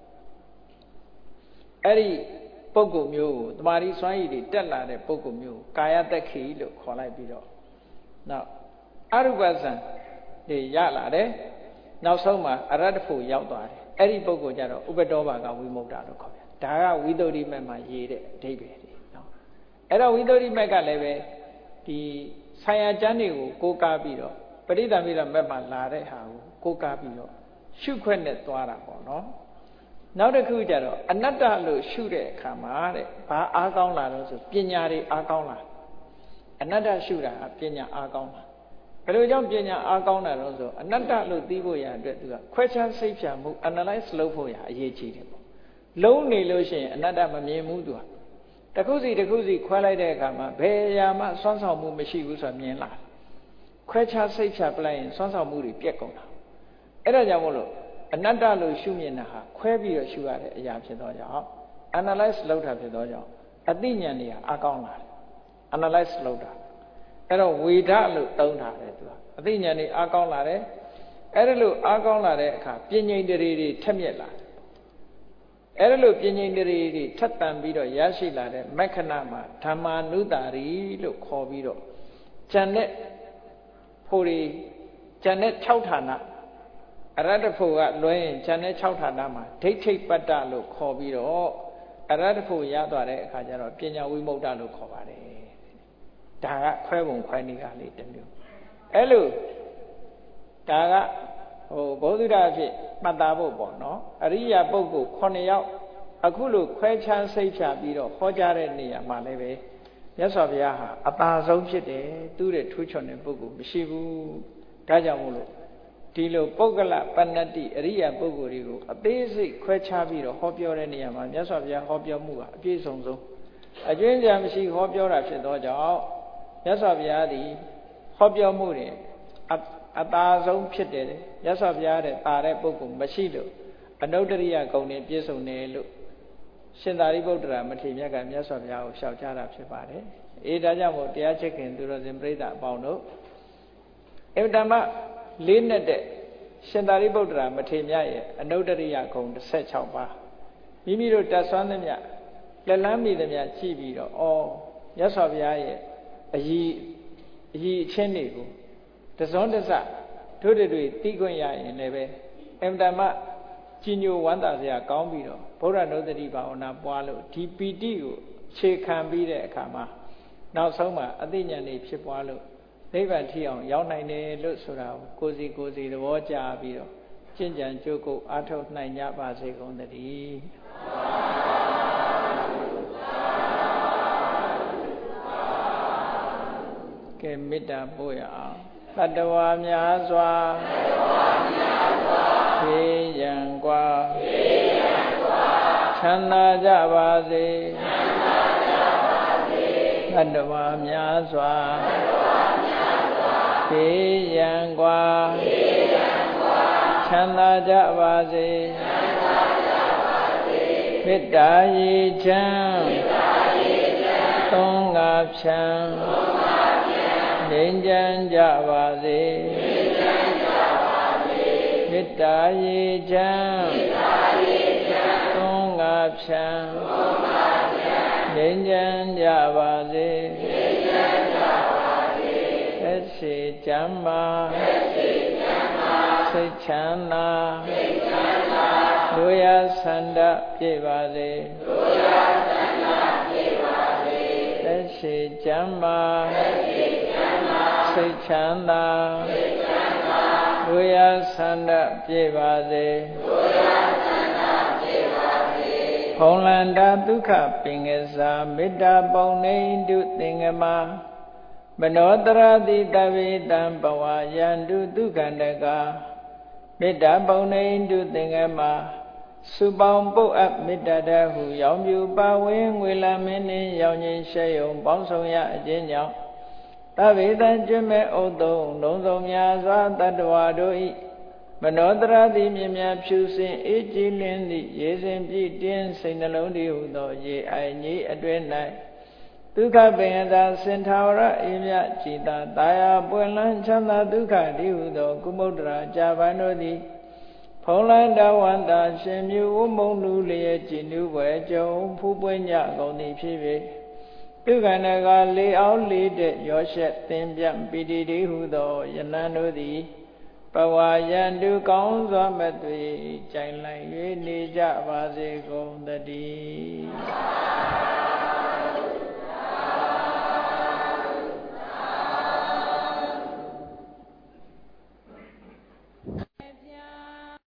အဲ့ဒီပုဂ္ဂိုလ်မျိုးကိုတမာတိစွမ်းရည်တွေတက်လာတဲ့ပုဂ္ဂိုလ်မျိုးကိုကာယတက္ခိလို့ခေါ်လိုက်ပြီးတော့နောက်အရူပဇံတွေရလာတယ်နောက်ဆုံးမှာအရတ္တဖို့ရောက်သွားတယ်အဲ့ဒီပုဂ္ဂိုလ်ကြတော့ဥပတောဘာကဝိမု ക്ത လို့ခေါ်ပြန်ဒါကဝိတ္တုရိမဲ့မှာရေးတဲ့အဓိပ္ပာယ်တွေနော်အဲ့တော့ဝိတ္တုရိမဲ့ကလည်းပဲဒီဆာယကျမ်းတွေကိုကိုးကားပြီးတော့ပရိသမိရမဲ့မှာလာတဲ့ဟာကိုကိုးကားပြီးတော့ရှုခွက်နဲ့သွားတာပေါ့နော်နောက်တစ်ခုကျတော့အနတ္တလို့ရှုတဲ့အခါမှာတဲ့ဘာအားကောင်းလာတော့ဆိုပညာတွေအားကောင်းလာအနတ္တရှုတာပညာအားကောင်းလာဘယ်လိုကြောင့်ပညာအားကောင်းတာတော့ဆိုအနတ္တလို့သိဖို့ရအတွက်သူကခွဲခြားစိတ်ဖြာမှု analyze လုပ်ဖို့ရအရေးကြီးတယ်ပေါ့လုံးနေလို့ရှိရင်အနတ္တမမြင်ဘူးသူကတခုစီတခုစီခွဲလိုက်တဲ့အခါမှာဘယ်အရာမှစွမ်းဆောင်မှုမရှိဘူးဆိုတာမြင်လာခွဲခြားစိတ်ဖြာပလိုက်ရင်စွမ်းဆောင်မှုတွေပြက်ကုန်တာအဲ့ဒါကြောင့်မို့လို့အနတ္တလို့ရှုမြင်တာဟာခွဲပြီးတော့ရှုရတဲ့အရာဖြစ်သောကြောင့် analyze လုပ်တာဖြစ်သောကြောင့်အသိဉာဏ်တွေဟာအကောင်းလာတယ် analyze လုပ်တာအဲ့တော့ဝေဒလို့သုံးထားတယ်သူကအသိဉာဏ်တွေအကောင်းလာတယ်အဲ့ဒါလို့အကောင်းလာတဲ့အခါပညာတရေတွေထက်မြက်လာတယ်အဲ့ဒါလို့ပညာတရေတွေထက်တန်ပြီးတော့ရရှိလာတဲ့မက္ခဏမှာဓမ္မာနုတာရီလို့ခေါ်ပြီးတော့ဉာဏ်နဲ့ဖို့တွေဉာဏ်နဲ့၆ဌာနအရတ္တဖို့ကလွဲရင်ဉာဏ်နဲ့၆ဌာနမှာဒိဋ္ဌိပတ္တလို့ခေါ်ပြီးတော့အရတ္တဖို့ရသွားတဲ့အခါကျတော့ပညာဝိမု ക്ത လို့ခေါ်ပါတယ်ဒါကခွဲပုံခွဲနည်းကလေးတစ်မျိုးအဲ့လိုဒါကဟိုဘုဒ္ဓရာအဖြစ်မှတ်သားဖို့ပေါ့နော်အရိယာပုဂ္ဂိုလ်ခုနှစ်ယောက်အခုလိုခွဲခြားစိတ်ဖြာပြီးတော့ဟောကြားတဲ့နေရာမှာလည်းပဲမြတ်စွာဘုရားဟာအသာဆုံးဖြစ်တယ်သူတဲ့ထူးချွန်တဲ့ပုဂ္ဂိုလ်မရှိဘူးဒါကြောင့်မို့လို့ဒီလိုပုဂ္ဂလပဏ္ဏတိအရိယာပုဂ္ဂိုလ်တွေကိုအသေးစိတ်ခွဲခြားပြီးတော့ဟောပြောတဲ့နေရာမှာမြတ်စွာဘုရားဟောပြောမှုကအပြည့်စုံဆုံးအကျဉ်းချမရှိဟောပြောတာဖြစ်သောကြောင့်မြတ်စွာဘုရားသည်ဟောပြောမှုတွေအသာဆုံးဖြစ်တယ်မြတ်စွာဘုရားတဲ့တာတဲ့ပုဂ္ဂိုလ်မရှိလို့အနုတ္တရိယဂုဏ်နဲ့ပြည့်စုံတယ်လို့ရှင်သာရိပုတ္တရာမထေရမြတ်ကမြတ်စွာဘုရားကိုလျှောက်ကြားတာဖြစ်ပါတယ်အေးဒါကြောင့်မို့တရားချစ်ခင်သူတော်စင်ပြိဿအပေါင်းတို့အင်တမလေးနဲ့တဲ့ရှင်သာရိပုတ္တရာမထေရမြတ်ရဲ့အနုတ္တရိယဂုဏ်တစ်ဆယ့်၆ပါးမိမိတို့တတ်ဆွမ်းသမျှလက်လန်းမိသမျှကြည့်ပြီးတော့ဩမြတ်စွာဘုရားရဲ့အည်အည်အချင်းတွေကိုတစွန်းတစတို့တွေတီးခွင့်ရရင်လည်းပဲအင်တမကြီးညိုဝမ်းသာစရာကောင်းပြီးတော့ဗုဒ္ဓနုတ္တိဘာဝနာပွားလို့ဒီပီတိကိုခြေခံပြီးတဲ့အခါမှာနောက်ဆုံးမှာအသိဉာဏ်တွေဖြစ်ပွားလို့နိဗ္ဗာန်ထိအောင်ရောက်နိုင်တယ်လို့ဆိုတာကိုကိုယ်စီကိုယ်စီသဘောကျပြီးတော့ကျင့်ကြံကြိုးကိုအားထုတ်နိုင်ကြပါစေကုန်သတည်းကဲမေတ္တာပို့ရအောင်တတ္တဝါများစွာဘေးရန်กว่าချမ်းသာကြပါစေတတ္တဝါများစွာဘေးရန်กว่าချမ်းသာကြပါစေမေတ္တာရေချမ်းသုံးငါဖြံငြိမ်းချမ်းကြပါစေမေတ္တာရေချမ်းသုံးငါဖြံငြိမ်းချမ်းကြပါစေသက်ရှိချမ်းသာစိတ်ချမ်းသာလူရဆန္ဒပြည့်ပါစေသက်ရှိချမ်းသာစိတ်ချမ်းသာလူရဆန္ဒပြည့်ပါစေဖုံလန္တာဒုက္ခပင်ကစားမေတ္တာပေါင်းနေတုသင်္ကမမနောတရတိတဝေတံဘဝယန္တုဒုက္ခန္တကမေတ္တာပေါင်းနေတုသင်္ကမစုပေါင်းပုတ်အပ်မေတ္တာတဟုရောင်ပြူပါဝင်ငွေလာမင်းနှင့်ရောင်ခြင်းရှဲယုံပေါင်းဆောင်ရအခြင်းကြောင့်တဝေတံကျွမဲ့ဥဒ္ဒုံလုံးစုံများစွာတတ္တဝါတို့ဤမနောတရတိမြင်များဖြူစင်အေးကြည်လင်းသည့်ရေစင်ပြည့်တင်းစိတ်နှလုံးတည်းဟုသောရေအိုင်ကြီးအတွင်း၌ဒုက္ခပင်သာစင်ထာဝရအေးမြကြည်သာတာယာပွင့်လန်းချမ်းသာဒုက္ခတည်းဟုသောကုမုဒ္ဒရာကြာပန်တို့သည်ဖုံးလန်းတဝန္တာရှင်မြူဝမုံလူလျက်ကြည်နူးပွဲကြုံဖူးပွင့်ကြကုန်သည်ဖြစ်၍ဒုက္ခန္တကလေအောင်လေးတဲ့ရောရှက်သင်ပြပီတိတည်းဟုသောယနံတို့သည်ဘဝယန္တုကောင်းစွာမသွေကြိုင်လိုက်၍နေကြပါစေကုန်သတည်း